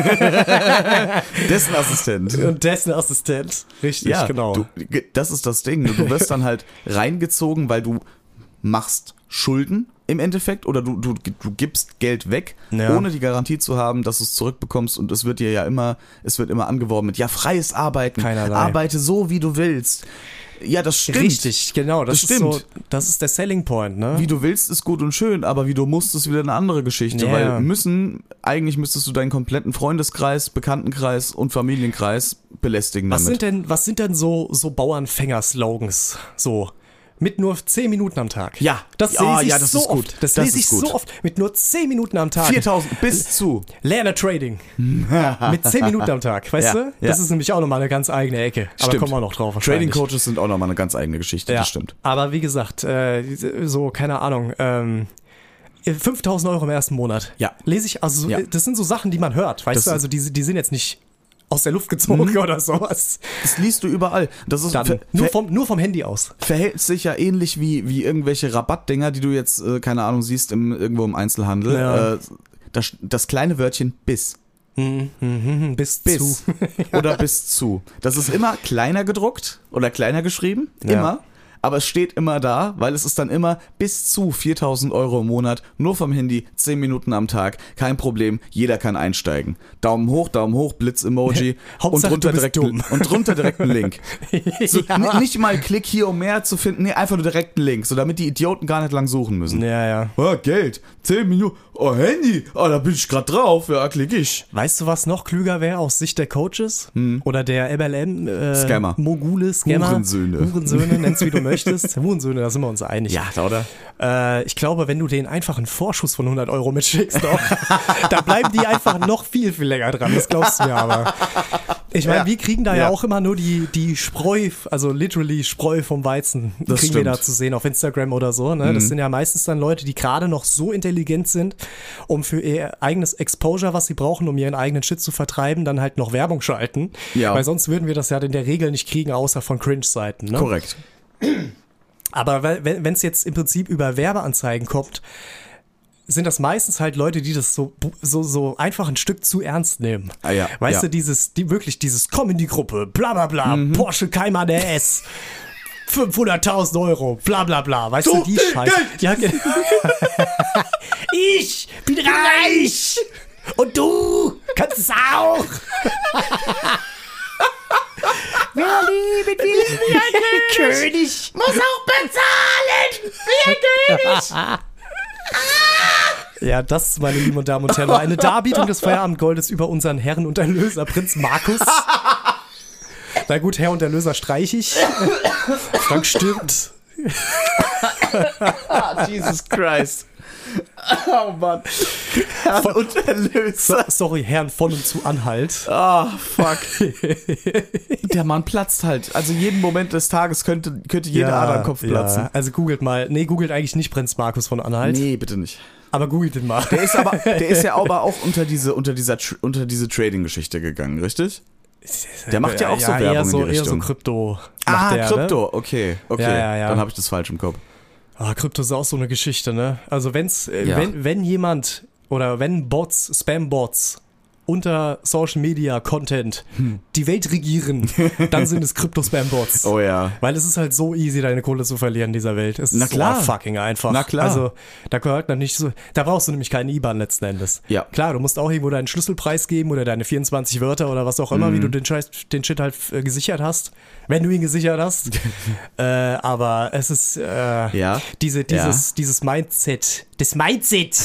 Dessen Assistent. und dessen Assistent. Richtig, Ja, genau. du, das ist das Ding. Du wirst dann halt reingezogen, weil du machst Schulden im Endeffekt oder du, du, du gibst Geld weg, Ja. ohne die Garantie zu haben, dass du es zurückbekommst und es wird dir ja immer, es wird immer angeworben mit, ja, freies Arbeiten, Keinerlei. arbeite so, wie du willst. Ja, das stimmt. Richtig, genau. Das, Das ist so, stimmt. das ist der Selling Point, ne? Wie du willst, ist gut und schön, aber wie du musst, ist wieder eine andere Geschichte. Ja. Weil müssen, eigentlich müsstest du deinen kompletten Freundeskreis, Bekanntenkreis und Familienkreis belästigen was damit. sind denn, was sind denn so, so Bauernfänger-Slogans? So. Mit nur zehn Minuten am Tag. Ja. Das Ja, lese ich ja, das so ist gut. oft. Das, Das lese ich ist gut. so oft. Mit nur zehn Minuten am Tag. viertausend bis zu. Lerne Trading. Mit zehn Minuten am Tag, weißt Ja, du? ja. Das ist nämlich auch nochmal eine ganz eigene Ecke. Aber Stimmt. kommen wir noch drauf Trading wahrscheinlich. Coaches sind auch nochmal eine ganz eigene Geschichte, Ja. das stimmt. Aber wie gesagt, äh, so, keine Ahnung, ähm, fünftausend Euro im ersten Monat. Ja. Lese ich, also so- Ja. das sind so Sachen, die man hört, weißt Das- du? Also die, die sind jetzt nicht aus der Luft gezogen oder sowas. Das liest du überall. Das ist Dann ver nur, ver vom, nur vom Handy aus. verhält sich ja ähnlich wie, wie irgendwelche Rabattdinger, die du jetzt, äh, keine Ahnung, siehst im, irgendwo im Einzelhandel. Ja. Äh, das, das kleine Wörtchen bis. Mhm, bis, Bis. zu. Oder bis zu. Das ist immer kleiner gedruckt oder kleiner geschrieben. Ja. Immer. Aber es steht immer da, weil es ist dann immer bis zu viertausend Euro im Monat, nur vom Handy, zehn Minuten am Tag, kein Problem, jeder kann einsteigen. Daumen hoch, Daumen hoch, Blitz-Emoji und, Hauptsache, drunter du bist direkt, dumm. und drunter direkt ein Link. So, Ja. n- Nicht mal Klick hier, um mehr zu finden, nee, einfach nur direkt einen Link, so damit die Idioten gar nicht lang suchen müssen. Ja, ja. Oh, Geld, zehn Minuten, oh, Handy, oh, da bin ich gerade drauf, ja, klick ich. Weißt du, was noch klüger wäre aus Sicht der Coaches? Oder der M L M äh, Scammer. Mogule, Scammer. Hurensöhne. Hurensöhne, nenn's wie du möchtest. Hurensöhne, da sind wir uns einig. Ja, oder? Äh, ich glaube, wenn du denen einfach einen Vorschuss von hundert Euro mitschickst, doch, da bleiben die einfach noch viel, viel länger dran. Das glaubst du mir aber. Ich meine, Ja. wir kriegen da ja. Ja. auch immer nur die, die Spreu, also literally Spreu vom Weizen, Das kriegen wir stimmt. da zu sehen auf Instagram oder so. Ne? Das sind ja meistens dann Leute, die gerade noch so intelligent sind, um für ihr eigenes Exposure, was sie brauchen, um ihren eigenen Shit zu vertreiben, dann halt noch Werbung schalten. Ja. Weil sonst würden wir das ja in der Regel nicht kriegen, außer von Cringe-Seiten. Ne? Korrekt. Aber wenn es jetzt im Prinzip über Werbeanzeigen kommt, sind das meistens halt Leute, die das so, so, so einfach ein Stück zu ernst nehmen. Ah ja, Weißt ja. du, dieses, die wirklich dieses komm in die Gruppe, bla bla bla, Mhm. Porsche Cayman R S, fünfhunderttausend Euro, bla bla bla, weißt So du, die viel Scheiße. Geld! Ja, genau. Ich bin reich und du kannst es auch. Wer liebt, will wie ein König. Muss auch bezahlen wie ein König. Ja, das, meine lieben Damen und Herren, war eine Darbietung des Feierabendgoldes über unseren Herrn und Erlöser, Prinz Markus. Na gut, Herr und Erlöser streich ich. Frank stirbt. Jesus Christ. Oh Mann. Herrn Von, und Erlöser. so, sorry, Herrn von und zu Anhalt. Ah, oh, fuck. Der Mann platzt halt. Also jeden Moment des Tages könnte, könnte jede Ja, Ader im Kopf platzen. Ja. Also googelt mal. Nee, googelt eigentlich nicht Prinz Markus von Anhalt. Nee, bitte nicht. Aber googelt ihn mal. Der ist aber, der ist ja aber auch unter diese, unter dieser, unter diese Trading-Geschichte gegangen, richtig? Der macht ja auch so Werbung eher so, in die Richtung. Eher so Krypto. Ah, macht der, Krypto, ne? okay, okay. Ja, ja, ja. Dann habe ich das falsch im Kopf. Ah, Krypto ist auch so eine Geschichte, ne? Also wenn's, äh, Ja. wenn, wenn jemand oder wenn Bots, Spam-Bots unter Social Media Content Hm. die Welt regieren, dann sind es Krypto-Spam-Bots. Oh ja. Weil es ist halt so easy, deine Kohle zu verlieren in dieser Welt. Es Na ist klar. so fucking einfach. Na klar. Also da gehört dann nicht so, da brauchst du nämlich keinen I B A N letzten Endes. Ja. Klar, du musst auch irgendwo deinen Schlüsselpreis geben oder deine vierundzwanzig Wörter oder was auch immer, Mhm. wie du den, Scheiß, den Shit halt äh, gesichert hast, wenn du ihn gesichert hast. äh, aber es ist äh, Ja. diese, dieses, dieses Mindset, das Mindset.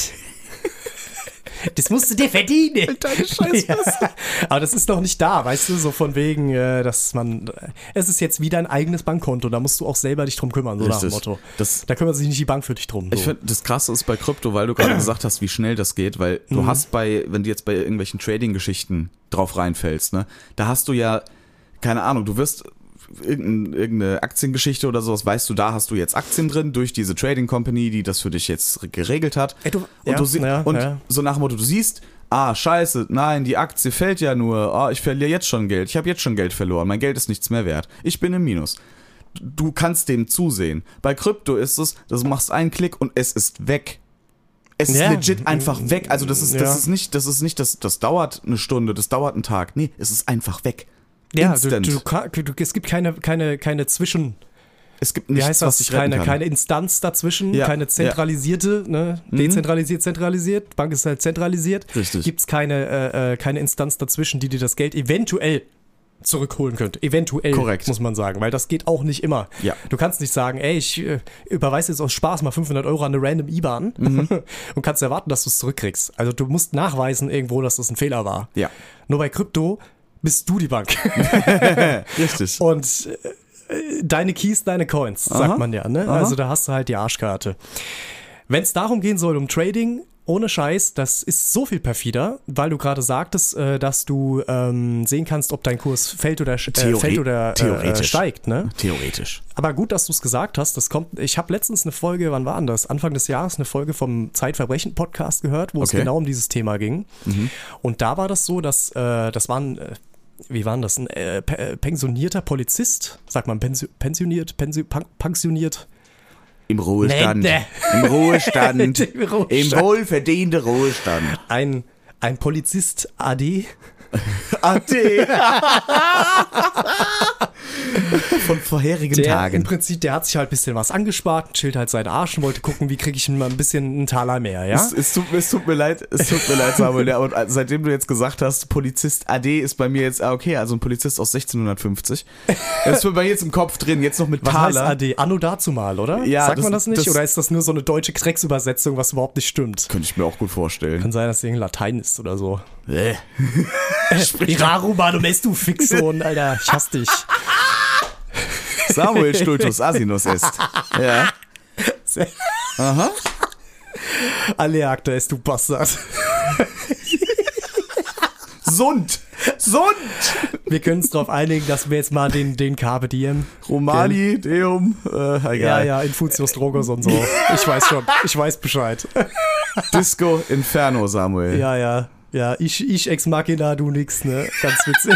Das musst du dir verdienen. Deine Scheiße. Ja. Aber das ist noch nicht da, weißt du, so von wegen, äh, dass man, es ist jetzt wie dein eigenes Bankkonto, da musst du auch selber dich drum kümmern, so nach dem Richtig. Motto. Das, Da kümmert sich nicht die Bank für dich drum. So. Ich finde, das Krasse ist bei Krypto, weil du gerade gesagt hast, wie schnell das geht, weil du Mhm. hast bei, wenn du jetzt bei irgendwelchen Trading-Geschichten drauf reinfällst, ne, da hast du ja, keine Ahnung, du wirst irgendein, irgendeine Aktiengeschichte oder sowas, weißt du, da hast du jetzt Aktien drin durch diese Trading Company, die das für dich jetzt geregelt hat. Ey, du- und ja, du sie- ja, und ja. so nach dem Motto, du siehst, ah, scheiße, nein, die Aktie fällt ja nur, ah, ich verliere jetzt schon Geld, ich habe jetzt schon Geld verloren, mein Geld ist nichts mehr wert, ich bin im Minus. Du kannst dem zusehen. Bei Krypto ist es, du machst einen Klick und es ist weg. Es Ja. ist legit einfach weg. Also das ist, Ja. das ist nicht, das ist nicht, das, das dauert eine Stunde, das dauert einen Tag. Nee, es ist einfach weg. Ja, du, Instant. du, du, du, es gibt keine, keine, keine Zwischen, Es gibt wie nichts, heißt was das, ich retten keine, kann. keine Instanz dazwischen, Ja, keine zentralisierte, ne? Mhm. Dezentralisiert, zentralisiert, Bank ist halt zentralisiert. Richtig. Gibt es keine, äh, äh, keine Instanz dazwischen, die dir das Geld eventuell zurückholen könnte. Eventuell, Korrekt. muss man sagen, weil das geht auch nicht immer. Ja. Du kannst nicht sagen, ey, ich äh, überweise jetzt aus Spaß mal fünfhundert Euro an eine random I B A N Mhm. und kannst erwarten, dass du es zurückkriegst. Also du musst nachweisen irgendwo, dass das ein Fehler war. Ja. Nur bei Krypto bist du die Bank. Richtig. Und äh, deine Keys, deine Coins, sagt Aha. man ja. Ne? Aha. Also da hast du halt die Arschkarte. Wenn es darum gehen soll, um Trading, ohne Scheiß, das ist so viel perfider, weil du gerade sagtest, äh, dass du ähm, sehen kannst, ob dein Kurs fällt oder, äh, Theori- fällt oder äh, theoretisch. steigt. Ne? Theoretisch. Aber gut, dass du es gesagt hast. Das kommt. Ich habe letztens eine Folge, wann war denn das? Anfang des Jahres eine Folge vom Zeitverbrechen-Podcast gehört, wo es Okay. genau um dieses Thema ging. Mhm. Und da war das so, dass äh, das waren, äh, wie war denn das? Ein äh, pe- äh, pensionierter Polizist, sagt man pensio- pensioniert, pensio- pan- pensioniert. Im Ruhestand. Nee, Im Ruhestand. Im Ruhestand. Im wohlverdienten Ruhestand. Ein, ein Polizist A D. Ade. Von vorherigen Der im Tagen. Prinzip, der hat sich halt ein bisschen was angespart, chillt halt seinen Arsch und wollte gucken, wie kriege ich mal ein bisschen einen Taler mehr, ja? Es, es, tut, es tut mir leid, es tut mir leid, Samuel. Ja, und seitdem du jetzt gesagt hast, Polizist A D ist bei mir jetzt, ah, okay, also ein Polizist aus sechzehnhundertfünfzig. Das ist bei mir jetzt im Kopf drin, jetzt noch mit Was heißt Taler. A D? Anno dazumal, oder? Ja, Sagt das- man das nicht? das- oder ist das nur so eine deutsche Drecksübersetzung, was überhaupt nicht stimmt? Könnte ich mir auch gut vorstellen. Kann sein, dass es irgendein Latein ist oder so. Äh. Iraru Manum est du Fixon, Alter. Ich hasse dich. Samuel Stultus Asinus est. Ja. Aha. Aleacta est du Bastard. Sund. Sund. Wir können uns darauf einigen, dass wir jetzt mal den, den Carpe Diem. Romani, Deum, äh, egal. Ja, ja, Infutius Drogos und so. Ich weiß schon. Ich weiß Bescheid. Disco Inferno, Samuel. Ja, ja. Ja, ich, ich ex machina, du nix, ne? Ganz witzig.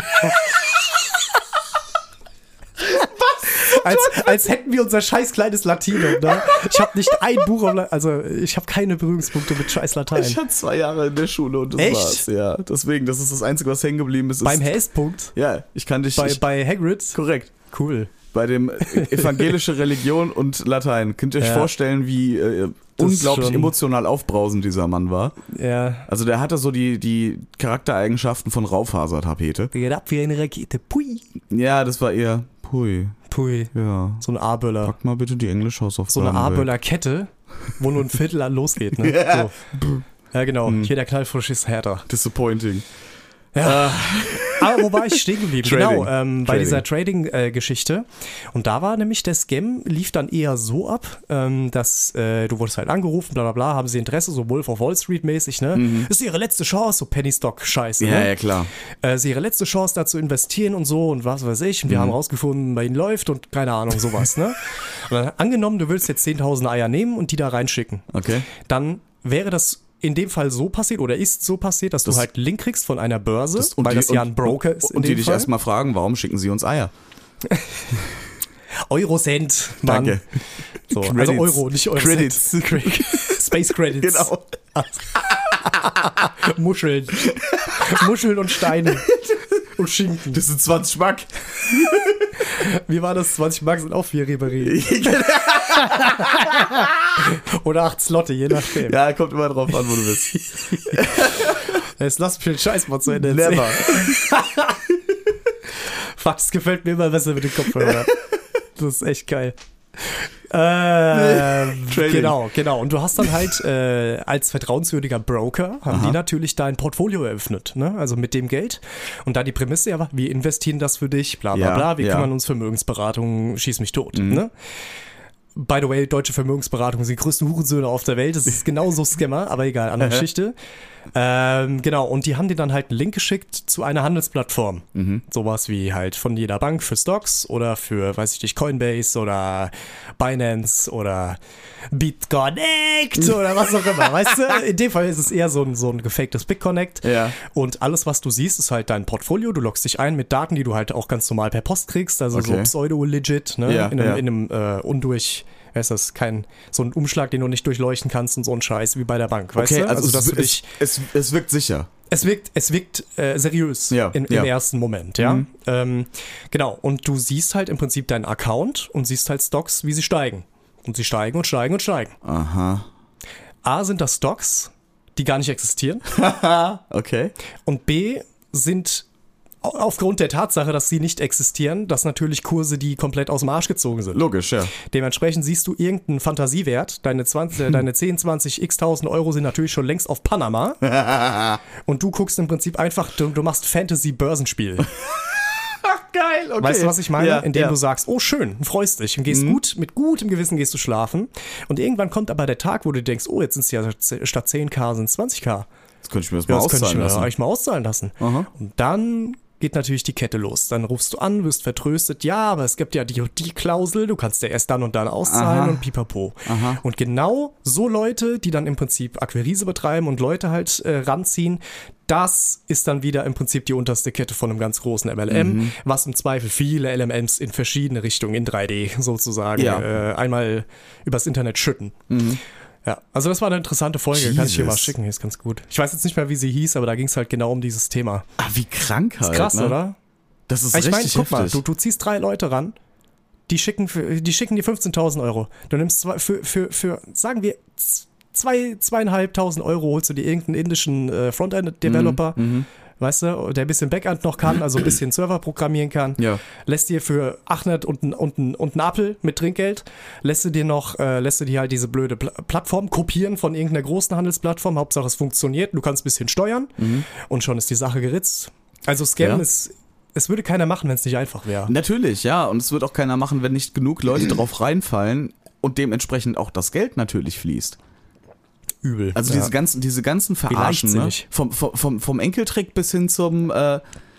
Als, als hätten wir unser scheiß kleines Latinum, ne? Ich habe nicht ein Buch, auf La- also ich habe keine Berührungspunkte mit scheiß Latein. Ich hatte zwei Jahre in der Schule und das Echt? war's. Ja, deswegen, das ist das Einzige, was hängen geblieben ist. ist Beim Hellspunkt, Ja, ich kann dich. bei, ich, bei Hagrid. korrekt. Cool. Bei dem evangelische Religion und Latein. Könnt ihr euch Ja. vorstellen, wie äh, Das ist unglaublich schon- emotional aufbrausend dieser Mann war? Ja. Also der hatte so die, die Charaktereigenschaften von Raufasertapete. Geht ab wie eine Rakete. Pui. Ja, das war eher, pui, Pui. ja. So ein A-Böller. Pack mal bitte die So Englisch-Hausaufgaben eine weg. A-Böller-Kette, wo nur ein Viertel an losgeht, ne? Ja. So. Ja, genau. Hm. Jeder Knallfrosch ist härter. Disappointing. Ja. Äh. Aber wo war ich stehen geblieben? Trading. Genau, ähm, bei Trading. dieser Trading-Geschichte. Und da war nämlich der Scam, lief dann eher so ab, ähm, dass äh, du wurdest halt angerufen, bla bla bla, haben sie Interesse, so Wolf of Wall Street mäßig, ne? Mhm. Das ist ihre letzte Chance, so Penny-Stock-Scheiße. Ja, ne? ja, klar. Äh, ist ihre letzte Chance, da zu investieren und so und was weiß ich. Und wir Mhm. haben rausgefunden, bei ihnen läuft und keine Ahnung, sowas, ne? Und dann, angenommen, du willst jetzt zehntausend Eier nehmen und die da reinschicken. Okay. Dann wäre das in dem Fall so passiert oder ist so passiert, dass Das- du halt einen Link kriegst von einer Börse, Das- und weil die- das ja und- ein Broker ist in Und die dem dich Fall. erstmal fragen, warum schicken sie uns Eier? Eurocent, Mann. Danke. So, also Credits. Euro, nicht Eurocent. Credits. Space Credits. Genau. Muscheln. Muscheln und Steine. Und Schinken. Das sind zwanzig Mark. Wie war das? zwanzig Mark sind auch vier Ribery. Oder acht Slotte, je nachdem. Ja, kommt immer drauf an, wo du bist. Jetzt lass mich den Scheiß mal zu Ende erzählen. Never. Fuck, das gefällt mir immer besser mit dem Kopfhörer. Das ist echt geil. Ähm, Trading. genau, genau. Und du hast dann halt äh, als vertrauenswürdiger Broker, haben Aha. die natürlich dein Portfolio eröffnet, ne? Also mit dem Geld. Und da die Prämisse ja war, wir investieren das für dich, bla bla Ja, bla, wir ja. kümmern uns Vermögensberatung, schieß mich tot, ne? By the way, deutsche Vermögensberatung sind die größten Hurensöhne auf der Welt. Das ist genauso Scammer, aber egal, andere Geschichte. Ähm, genau, und die haben dir dann halt einen Link geschickt zu einer Handelsplattform. Mhm. Sowas wie halt von jeder Bank für Stocks oder für, weiß ich nicht, Coinbase oder Binance oder BitConnect oder was auch immer, weißt du? In dem Fall ist es eher so ein, so ein gefaktes BitConnect. Ja. Und alles, was du siehst, ist halt dein Portfolio. Du loggst dich ein mit Daten, die du halt auch ganz normal per Post kriegst, also Okay. so pseudo-legit, ne? Ja, in einem, ja. in einem äh, undurch, wer ist das, kein, so ein Umschlag, den du nicht durchleuchten kannst und so ein Scheiß wie bei der Bank, weißt Okay, du? also, dass es, du dich, es, es, es wirkt sicher. es wirkt, es wirkt äh, seriös Ja, in, ja. im ersten Moment, ja. Mhm. Ähm, genau, und du siehst halt im Prinzip deinen Account und siehst halt Stocks, wie sie steigen. Und sie steigen und steigen und steigen. Aha. A, sind das Stocks, die gar nicht existieren. Okay. Und B, sind au- aufgrund der Tatsache, dass sie nicht existieren, das natürlich Kurse, die komplett aus dem Arsch gezogen sind. Logisch, ja. Dementsprechend siehst du irgendeinen Fantasiewert. Deine, zwanzig, äh, deine zehn, zwanzig, x tausend Euro sind natürlich schon längst auf Panama. Und du guckst im Prinzip einfach, du, du machst Fantasy-Börsenspiel. Geil, okay. Weißt du, was ich meine? Ja, Indem ja. du sagst, oh schön, freust dich und gehst Mhm. gut, mit gutem Gewissen gehst du schlafen. Und irgendwann kommt aber der Tag, wo du denkst, oh, jetzt sind es ja statt zehn K sind es zwanzig K. Das könnte ich mir das Ja, mal das könnte ich auszahlen mir lassen. eigentlich mal auszahlen lassen. Aha. Und dann geht natürlich die Kette los. Dann rufst du an, wirst vertröstet, ja, aber es gibt ja die und die Klausel, du kannst ja erst dann und dann auszahlen Aha. und pipapo. Aha. Und genau so Leute, die dann im Prinzip Akquise betreiben und Leute halt äh, ranziehen, das ist dann wieder im Prinzip die unterste Kette von einem ganz großen M L M, Mhm. was im Zweifel viele L M Ms in verschiedene Richtungen in drei D sozusagen Ja. äh, einmal übers Internet schütten. Mhm. Ja, also das war eine interessante Folge, kann ich dir mal Jesus. schicken, ist ganz gut. Ich weiß jetzt nicht mehr, wie sie hieß, aber da ging es halt genau um dieses Thema. Ah, wie krank halt. Ist krass, ne? oder? Das ist Ich meine, richtig guck mal, heftig. du, du ziehst drei Leute ran, die schicken, für, die schicken dir fünfzehntausend Euro. Du nimmst zwei, für, für, für, sagen wir, z- zwei, zweieinhalbtausend Euro holst du dir irgendeinen indischen äh, Frontend-Developer, Mhm. weißt du, der ein bisschen Backend noch kann, also ein bisschen Server programmieren kann. Ja. Lässt dir für achthundert und ein, und ein, und ein Apfel mit Trinkgeld, lässt du dir noch, äh, lässt du dir halt diese blöde Pl- Plattform kopieren von irgendeiner großen Handelsplattform, Hauptsache es funktioniert, du kannst ein bisschen steuern und schon ist die Sache geritzt. Also Scam Ja. ist, es würde keiner machen, wenn es nicht einfach wäre. Natürlich, ja. Und es wird auch keiner machen, wenn nicht genug Leute drauf reinfallen und dementsprechend auch das Geld natürlich fließt. Übel. Also ja. diese ganzen, diese ganzen Verarschen, ne? leichtsinnig. vom, vom, vom, vom Enkeltrick bis hin zum äh,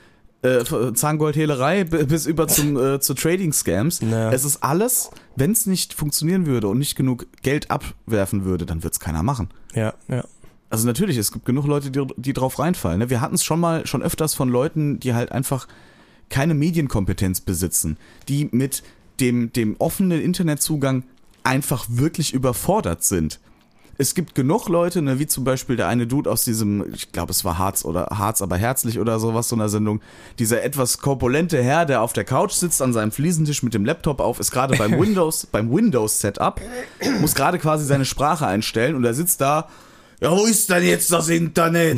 äh, Zahngoldhehlerei b- bis über zum, äh, zu Trading-Scams. Ja. Es ist alles, wenn es nicht funktionieren würde und nicht genug Geld abwerfen würde, dann wird es keiner machen. Ja, ja. Also natürlich, es gibt genug Leute, die, die drauf reinfallen. Ne? Wir hatten es schon mal, schon öfters von Leuten, die halt einfach keine Medienkompetenz besitzen, die mit dem, dem offenen Internetzugang einfach wirklich überfordert sind. Es gibt genug Leute, ne, wie zum Beispiel der eine Dude aus diesem, ich glaube es war Harz oder Harz, aber herzlich oder sowas, so einer Sendung, dieser etwas korpulente Herr, der auf der Couch sitzt an seinem Fliesentisch mit dem Laptop auf, ist gerade beim Windows, beim Windows-Setup, muss gerade quasi seine Sprache einstellen und er sitzt da, ja, wo ist denn jetzt das Internet?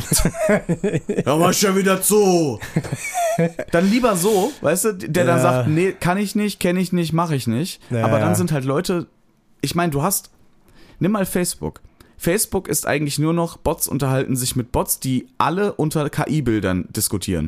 Ja, mach schon wieder zu. Dann lieber so, weißt du, der dann Ja. sagt, nee, kann ich nicht, kenne ich nicht, mache ich nicht. Ja, aber dann ja. sind halt Leute, ich meine, du hast, nimm mal Facebook. Facebook ist eigentlich nur noch, Bots unterhalten sich mit Bots, die alle unter K I-Bildern diskutieren.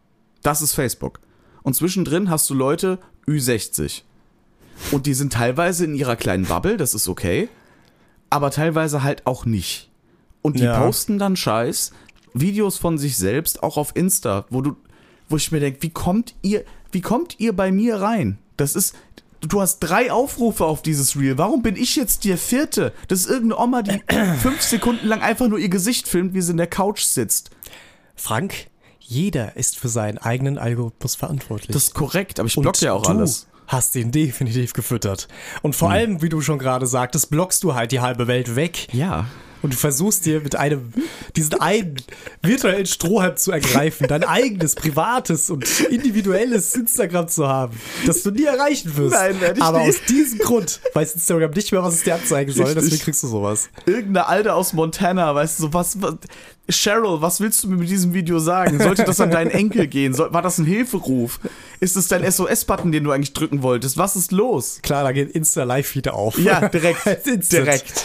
Das ist Facebook. Und zwischendrin hast du Leute Ü sechzig. Und die sind teilweise in ihrer kleinen Bubble, das ist okay, aber teilweise halt auch nicht. Und die Ja. posten dann Scheiß, Videos von sich selbst, auch auf Insta, wo du, wo ich mir denke, wie kommt ihr, wie kommt ihr bei mir rein? Das ist, du hast drei Aufrufe auf dieses Reel, warum bin ich jetzt der vierte? Das ist irgendeine Oma, die fünf Sekunden lang einfach nur ihr Gesicht filmt, wie sie in der Couch sitzt. Frank, jeder ist für seinen eigenen Algorithmus verantwortlich. Das ist korrekt, aber ich Und block ja auch du alles. hast ihn definitiv gefüttert. Und vor allem, wie du schon gerade sagtest, blockst du halt die halbe Welt weg. Ja. Und du versuchst dir mit einem, diesen einen virtuellen Strohhalm zu ergreifen, dein eigenes, privates und individuelles Instagram zu haben, das du nie erreichen wirst. Nein, werd ich Aber nie. aus diesem Grund weiß Instagram nicht mehr, was es dir anzeigen soll, Richtig. deswegen kriegst du sowas. Irgendeine Alte aus Montana, weißt du, so was, was Cheryl, was willst du mir mit diesem Video sagen? Sollte das an deinen Enkel gehen? Soll, war das ein Hilferuf? Ist es dein S O S-Button, den du eigentlich drücken wolltest? Was ist los? Klar, da geht Insta-Live wieder auf. Ja, direkt, Instant. direkt.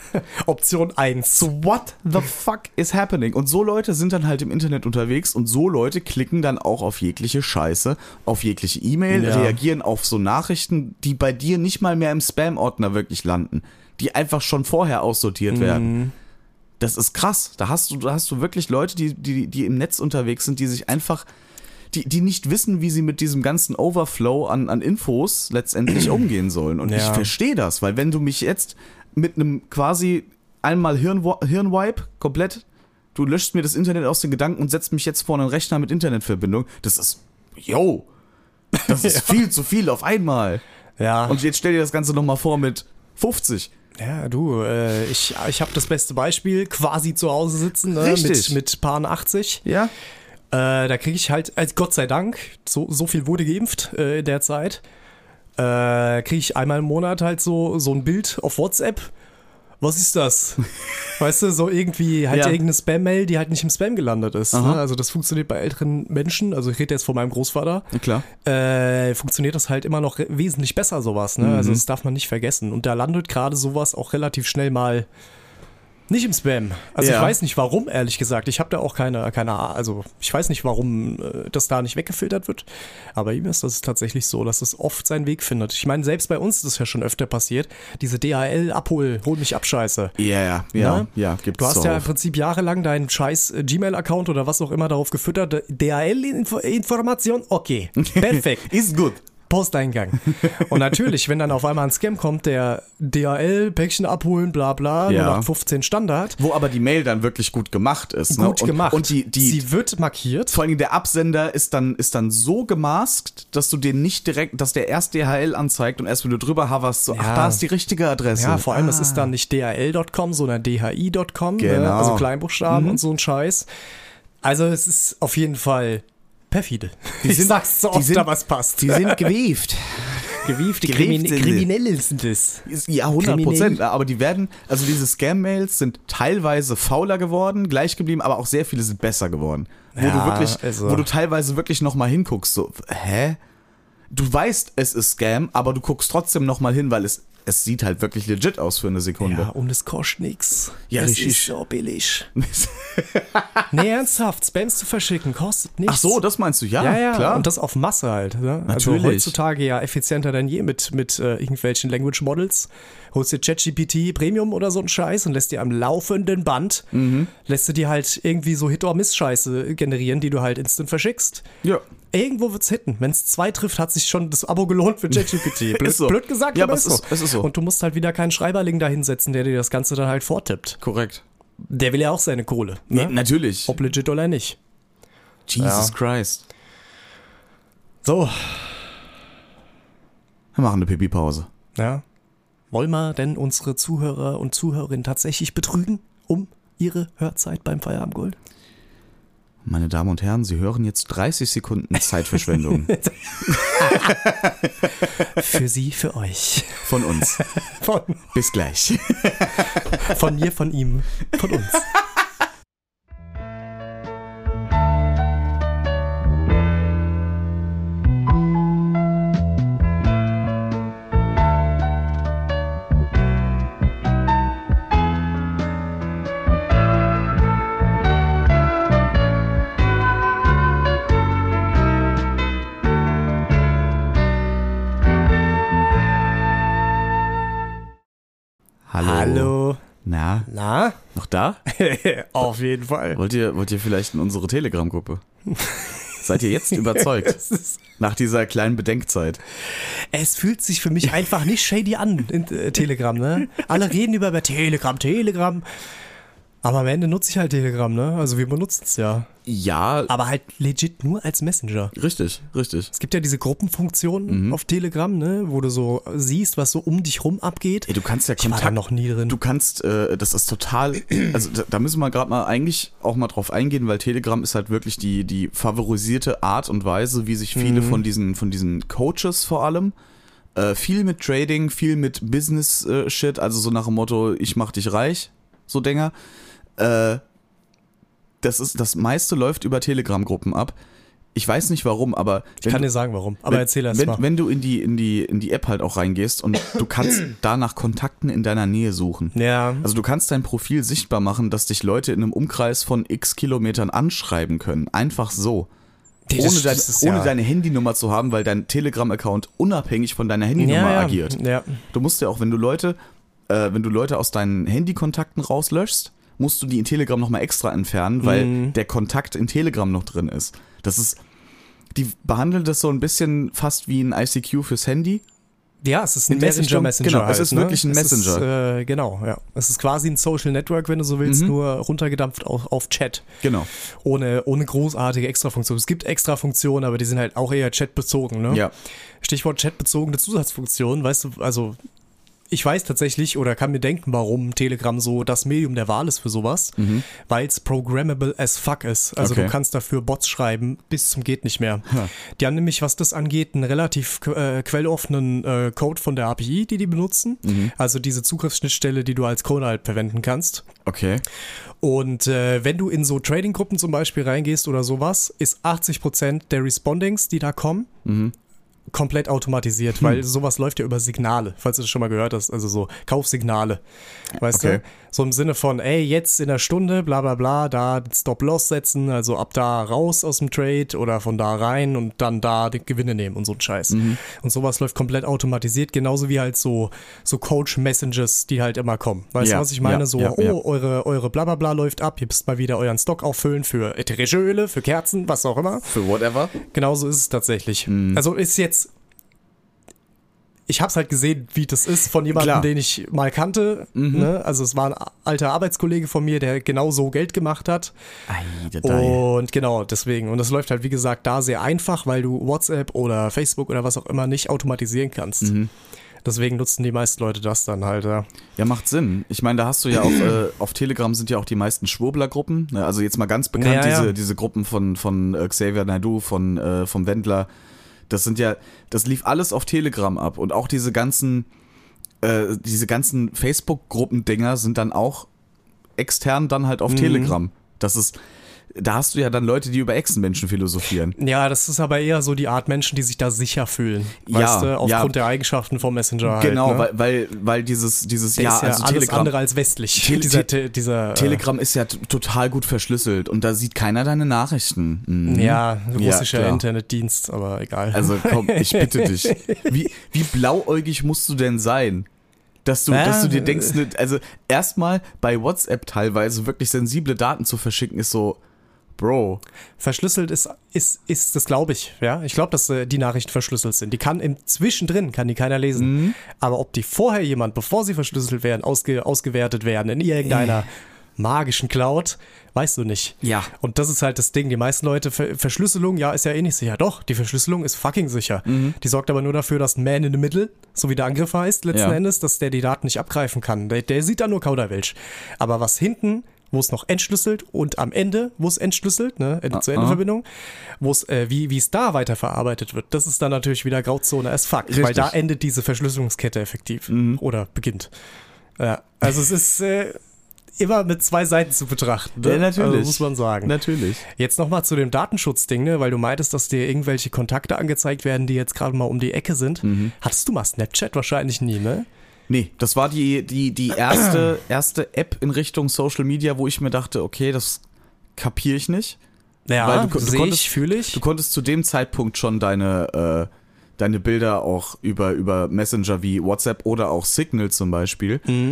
Option eins. So, what the fuck is happening? Und so Leute sind dann halt im Internet unterwegs und so Leute klicken dann auch auf jegliche Scheiße, auf jegliche E-Mail, Ja. reagieren auf so Nachrichten, die bei dir nicht mal mehr im Spam-Ordner wirklich landen, die einfach schon vorher aussortiert werden. Das ist krass. Da hast du, da hast du wirklich Leute, die, die, die im Netz unterwegs sind, die sich einfach, die, die nicht wissen, wie sie mit diesem ganzen Overflow an, an Infos letztendlich umgehen sollen. Und Ja. ich verstehe das, weil wenn du mich jetzt mit einem quasi einmal Hirnwa- Hirnwipe komplett, du löschst mir das Internet aus den Gedanken und setzt mich jetzt vor einen Rechner mit Internetverbindung, das ist, yo, das ist viel zu viel auf einmal. Ja. Und jetzt stell dir das Ganze nochmal vor mit fünfzig. Ja, du, äh, ich, ich habe das beste Beispiel, quasi zu Hause sitzen, ne, Richtig. mit, mit Paar achtzig. Ja? Äh, da kriege ich halt, also Gott sei Dank, so, so viel wurde geimpft äh, in der Zeit, äh, kriege ich einmal im Monat halt so, so ein Bild auf WhatsApp. Was ist das? Weißt du, so irgendwie halt Ja. irgendeine Spam-Mail, die halt nicht im Spam gelandet ist. Aha. Ne? Also das funktioniert bei älteren Menschen, also ich rede jetzt von meinem Großvater, Na klar. äh, funktioniert das halt immer noch re- wesentlich besser, sowas. Ne? Mhm. Also das darf man nicht vergessen. Und da landet gerade sowas auch relativ schnell mal nicht im Spam. Also Ja. ich weiß nicht warum, ehrlich gesagt. Ich habe da auch keine, keine Ahnung. Also ich weiß nicht, warum äh, das da nicht weggefiltert wird. Aber ihm ist das tatsächlich so, dass es oft seinen Weg findet. Ich meine, selbst bei uns ist das ja schon öfter passiert. Diese D H L-Abhol, hol mich ab Scheiße. Ja, ja, ja, Ne? ja, gibt's Du hast ja im zuhauf. Prinzip jahrelang deinen scheiß äh, Gmail-Account oder was auch immer darauf gefüttert. D H L-Information, okay, perfekt. Ist gut. Posteingang. Und natürlich, wenn dann auf einmal ein Scam kommt, der D H L-Päckchen abholen, bla bla, Ja. null acht fünfzehn Standard, Wo aber die Mail dann wirklich gut gemacht ist. Ne? gut und, gemacht. Und die, die, Sie wird markiert. vor allem der Absender ist dann, ist dann so gemaskt, dass du den nicht direkt, dass der erst D H L anzeigt und erst wenn du drüber hoverst, so, ach, Ja. da ist die richtige Adresse. Ja, vor allem, es ah. ist dann nicht D H L Punkt com, sondern D H I Punkt com, ne? Genau. Also Kleinbuchstaben Mhm. und so ein Scheiß. Also es ist auf jeden Fall perfide. Die ich sind- sag's so die oft, sind- aber es passt. Die sind gewieft. gewiefte gewieft sind sie. Kriminelle sind es. Ja, hundert Kriminell. Prozent. Aber die werden, also diese Scam-Mails sind teilweise fauler geworden, gleich geblieben, aber auch sehr viele sind besser geworden. Wo Ja, du wirklich, also- wo du teilweise wirklich nochmal hinguckst, so, hä? Du weißt, es ist Scam, aber du guckst trotzdem nochmal hin, weil es, es sieht halt wirklich legit aus für eine Sekunde. Ja, und es kostet nix. Ja, es richtig. ist so billig. Nee, ernsthaft, Spams zu verschicken kostet nichts. Ach so, das meinst du? Ja, Ja, ja, klar. und das auf Masse halt. Ne? Also Natürlich. heutzutage ja effizienter denn je mit, mit äh, irgendwelchen Language Models. Holst dir ChatGPT Premium oder so einen Scheiß und lässt dir am laufenden Band, Mhm. lässt du dir halt irgendwie so Hit-or-Miss-Scheiße generieren, die du halt instant verschickst. ja. Irgendwo wird's hitten. Wenn es zwei trifft, hat sich schon das Abo gelohnt für ChatGPT. Blöd, Ist so. blöd gesagt, Ja, aber aber es ist- es ist so. Und du musst halt wieder keinen Schreiberling da hinsetzen, der dir das Ganze dann halt vortippt. Korrekt. Der will ja auch seine Kohle. Nee, Ne? natürlich. Ob legit oder nicht. Jesus Ja. Christ. So, Wir machen eine Pipi-Pause. ja. Wollen wir denn unsere Zuhörer und Zuhörerinnen tatsächlich betrügen um ihre Hörzeit beim Feierabendgold? Meine Damen und Herren, Sie hören jetzt dreißig Sekunden Zeitverschwendung Für sie, für euch. von uns. Von, Bis gleich. von mir, von ihm, von uns. Hallo. Hallo. Na, Na? noch da? Auf jeden Fall. Wollt ihr, wollt ihr vielleicht in unsere Telegram-Gruppe? Seid ihr jetzt überzeugt? Nach dieser kleinen Bedenkzeit. Es fühlt sich für mich einfach nicht shady an in äh, Telegram, ne? Alle reden über, über Telegram, Telegram. Aber am Ende nutze ich halt Telegram, ne? Also wir benutzen es ja. Ja. Aber halt legit nur als Messenger. Richtig, richtig. Es gibt ja diese Gruppenfunktion mhm. auf Telegram, ne? Wo du so siehst, was so um dich rum abgeht. Ey, du kannst ja ich war da Kontakt, noch nie drin. Du kannst, äh, das ist total, also da, da müssen wir gerade mal eigentlich auch mal drauf eingehen, weil Telegram ist halt wirklich die, die favorisierte Art und Weise, wie sich viele mhm. von diesen, von diesen Coaches vor allem, äh, viel mit Trading, viel mit Business-Shit, äh, also so nach dem Motto, ich mach dich reich, so Dinger. Äh, das ist, das meiste läuft über Telegram-Gruppen ab. Ich weiß nicht warum, aber ich kann dir sagen warum, aber wenn, erzähl erst wenn, mal. Wenn du in die, in die, in die App halt auch reingehst und du kannst da nach Kontakten in deiner Nähe suchen. Ja. Also du kannst dein Profil sichtbar machen, dass dich Leute in einem Umkreis von x Kilometern anschreiben können. Einfach so. Das, ohne dein, ist, ohne ja. deine Handynummer zu haben, weil dein Telegram-Account unabhängig von deiner Handynummer ja, ja. agiert. Ja. Du musst ja auch, wenn du Leute, äh, wenn du Leute aus deinen Handykontakten rauslöschst, musst du die in Telegram nochmal extra entfernen, weil mhm. der Kontakt in Telegram noch drin ist. Das ist, die behandeln das so ein bisschen fast wie ein I C Q fürs Handy. Ja, es ist ein Messenger-Messenger. Genau, halt, es ist ne? wirklich ein Messenger. Es ist, äh, genau, ja. Es ist quasi ein Social Network, wenn du so willst, Mhm. nur runtergedampft auf, auf Chat. Genau. Ohne, ohne großartige Extrafunktionen. Es gibt Extrafunktionen, aber die sind halt auch eher chatbezogen, ne? Ja. Stichwort chatbezogene Zusatzfunktionen, weißt du, also ich weiß tatsächlich oder kann mir denken, warum Telegram so das Medium der Wahl ist für sowas, Mhm. weil es programmable as fuck ist. Also Okay. du kannst dafür Bots schreiben bis zum geht nicht mehr. Ha. Die haben nämlich, was das angeht, einen relativ äh, quelloffenen äh, Code von der A P I, die die benutzen. Mhm. Also diese Zugriffsschnittstelle, die du als Coder halt verwenden kannst. Okay. Und äh, wenn du in so Trading-Gruppen zum Beispiel reingehst oder sowas, ist achtzig Prozent der Respondings, die da kommen, Mhm. komplett automatisiert, Hm. weil sowas läuft ja über Signale, falls du das schon mal gehört hast, also so Kaufsignale, weißt Okay. du? So im Sinne von, ey, jetzt in der Stunde, bla bla bla, da den Stop-Loss setzen, also ab da raus aus dem Trade oder von da rein und dann da die Gewinne nehmen und so ein Scheiß. Mhm. Und sowas läuft komplett automatisiert, genauso wie halt so, so Coach-Messages, die halt immer kommen. Weißt Ja, du, was ich meine? ja, so, ja, oh, ja. eure, eure bla bla bla läuft ab, ihr müsst mal wieder euren Stock auffüllen für ätherische Öle, für Kerzen, was auch immer. Für whatever. Genauso ist es tatsächlich. Mhm. Also ist jetzt ich habe es halt gesehen, wie das ist von jemandem, Klar. den ich mal kannte. Mhm. Ne? Also es war ein alter Arbeitskollege von mir, der genau so Geld gemacht hat. Ei, Und genau, deswegen. Und das läuft halt, wie gesagt, da sehr einfach, weil du WhatsApp oder Facebook oder was auch immer nicht automatisieren kannst. Mhm. Deswegen nutzen die meisten Leute das dann halt. Ja, Ja, macht Sinn. Ich meine, da hast du ja auch, äh, auf Telegram sind ja auch die meisten Schwurbler-Gruppen. Ne? Also jetzt mal ganz bekannt, Ja, ja. diese, diese Gruppen von, von äh, Xavier Naidoo, von, äh, vom Wendler. Das sind ja, das lief alles auf Telegram ab. Und auch diese ganzen, äh, diese ganzen Facebook-Gruppen-Dinger sind dann auch extern dann halt auf Mhm. Telegram. Das ist, da hast du ja dann Leute, die über Echsenmenschen philosophieren. Ja, das ist aber eher so die Art Menschen, die sich da sicher fühlen. Ja, Weißt du, aufgrund ja. der Eigenschaften vom Messenger. Genau, halt, ne? weil, weil, weil dieses, dieses, Der ja, ist ja also alles Telegram. andere als westlich. Tele- dieser, te- dieser, äh, Telegram ist ja t- total gut verschlüsselt und da sieht keiner deine Nachrichten. Mhm. Ja, russischer klar. Internetdienst, aber egal. Also komm, ich bitte dich. Wie, wie blauäugig musst du denn sein? Dass du, Ja, dass du dir denkst, ne, also erstmal bei WhatsApp teilweise wirklich sensible Daten zu verschicken, ist so, Bro. Verschlüsselt ist, ist, ist das, glaube ich. Ja, ich glaube, dass äh, die Nachrichten verschlüsselt sind. Die kann im Zwischendrin, kann die keiner lesen. Mhm. Aber ob die vorher jemand, bevor sie verschlüsselt werden, ausge, ausgewertet werden in irgendeiner magischen Cloud, weißt du nicht. Ja. Und das ist halt das Ding. Die meisten Leute, Ver Verschlüsselung, ja, ist ja eh nicht sicher. Doch, die Verschlüsselung ist fucking sicher. Mhm. Die sorgt aber nur dafür, dass ein Man in the Middle, so wie der Angriff heißt, letzten Ja. Endes, dass der die Daten nicht abgreifen kann. Der, der sieht da nur Kauderwelsch. Aber was hinten, wo es noch entschlüsselt und am Ende, wo es entschlüsselt, ne, Ende-zu-Ende-Verbindung, wo es, äh, wie wie es da weiterverarbeitet wird, das ist dann natürlich wieder Grauzone as fuck, Richtig. weil da endet diese Verschlüsselungskette effektiv Mhm. oder beginnt. Ja, also es ist äh, immer mit zwei Seiten zu betrachten, ne? Ja, natürlich. Also muss man sagen. Natürlich. Jetzt nochmal zu dem Datenschutzding, ne, weil du meintest, dass dir irgendwelche Kontakte angezeigt werden, die jetzt gerade mal um die Ecke sind. Mhm. Hattest du mal Snapchat? Wahrscheinlich nie, ne? Nee, das war die, die, die erste, erste App in Richtung Social Media, wo ich mir dachte, okay, das kapiere ich nicht. Ja, Weil du, du sehe konntest, ich, fühle ich. Du konntest zu dem Zeitpunkt schon deine, äh, deine Bilder auch über, über Messenger wie WhatsApp oder auch Signal zum Beispiel Mhm. äh,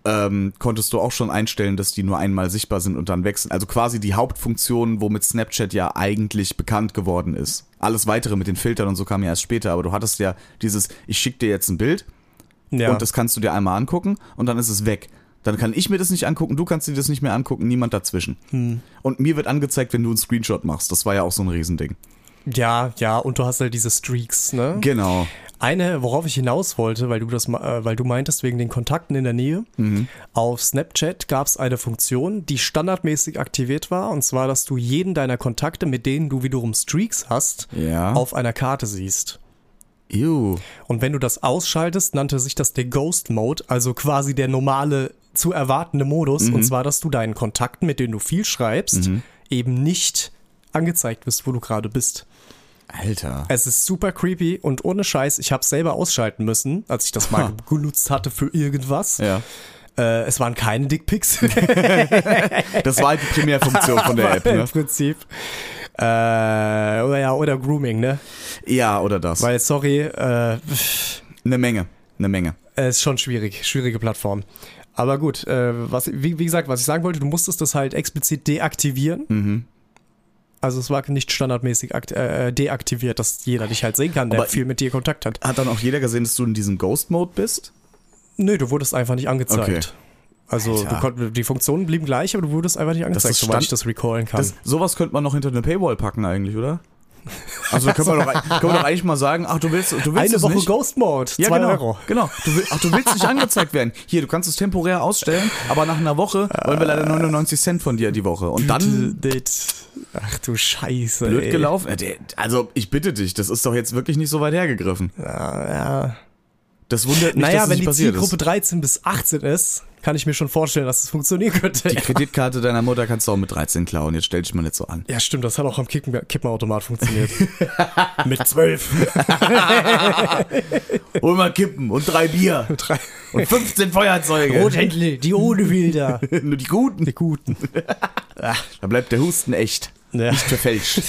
ähm, konntest du auch schon einstellen, dass die nur einmal sichtbar sind und dann wechseln. Also quasi die Hauptfunktion, womit Snapchat ja eigentlich bekannt geworden ist. Alles Weitere mit den Filtern und so kam ja erst später, aber du hattest ja dieses, ich schicke dir jetzt ein Bild Ja. und das kannst du dir einmal angucken und dann ist es weg. Dann kann ich mir das nicht angucken, du kannst dir das nicht mehr angucken, niemand dazwischen. Hm. Und mir wird angezeigt, wenn du einen Screenshot machst. Das war ja auch so ein Riesending. Ja, ja, und du hast halt diese Streaks, ne? Genau. Eine, worauf ich hinaus wollte, weil du das, äh, weil du meintest, wegen den Kontakten in der Nähe, Mhm. auf Snapchat gab es eine Funktion, die standardmäßig aktiviert war, und zwar, dass du jeden deiner Kontakte, mit denen du wiederum Streaks hast, Ja. auf einer Karte siehst. Ew. Und wenn du das ausschaltest, nannte sich das der Ghost Mode, also quasi der normale zu erwartende Modus, Mhm. und zwar, dass du deinen Kontakten, mit denen du viel schreibst, Mhm. eben nicht angezeigt wirst, wo du gerade bist. Alter. Es ist super creepy und ohne Scheiß, ich habe es selber ausschalten müssen, als ich das mal Ha. genutzt hatte für irgendwas. Ja. Äh, es waren keine Dickpics. Das war halt die Primärfunktion von der App, Im ne? Prinzip. Äh, oder ja, oder Grooming, ne? Ja, oder das. Weil, sorry, äh, Eine Menge. Eine Menge. es ist schon schwierig, schwierige Plattform. Aber gut, äh, was, wie, wie gesagt, was ich sagen wollte, du musstest das halt explizit deaktivieren. Mhm. Also es war nicht standardmäßig akt- äh, deaktiviert, dass jeder dich halt sehen kann, der Aber- viel mit dir Kontakt hat. Hat dann auch jeder gesehen, dass du in diesem Ghost-Mode bist? Nö, du wurdest einfach nicht angezeigt. Okay. Also du Alter. konnt, die Funktionen blieben gleich, aber du wurdest einfach nicht angezeigt, ist soweit Stand- ich das recallen kann. Das, sowas könnte man noch hinter eine Paywall packen eigentlich, oder? Also können wir, doch, können wir doch eigentlich mal sagen, ach, du willst, du willst Eine es Woche nicht. Ghost Mode, Ja, zwei genau, Euro. genau. Du will, ach, du willst nicht angezeigt werden. Hier, du kannst es temporär ausstellen, aber nach einer Woche wollen wir leider neunundneunzig Cent von dir die Woche. Und dann Ach du Scheiße. blöd ey. gelaufen. Also, ich bitte dich, das ist doch jetzt wirklich nicht so weit hergegriffen. Ja, ja. Das wundert mich, Naja, dass es wenn nicht die passiert Zielgruppe ist. dreizehn bis achtzehn ist, kann ich mir schon vorstellen, dass es funktionieren könnte. Die Kreditkarte deiner Mutter kannst du auch mit dreizehn klauen. Jetzt stell dich mal nicht so an. Ja, stimmt, das hat auch am Kippen Kippenautomat funktioniert. Mit zwölf. Hol mal Kippen und drei Bier Drei. und fünfzehn Feuerzeuge. Rothändle, die ohne Filter. Nur die guten. Die guten. Da bleibt der Husten echt. Ja. Nicht verfälscht.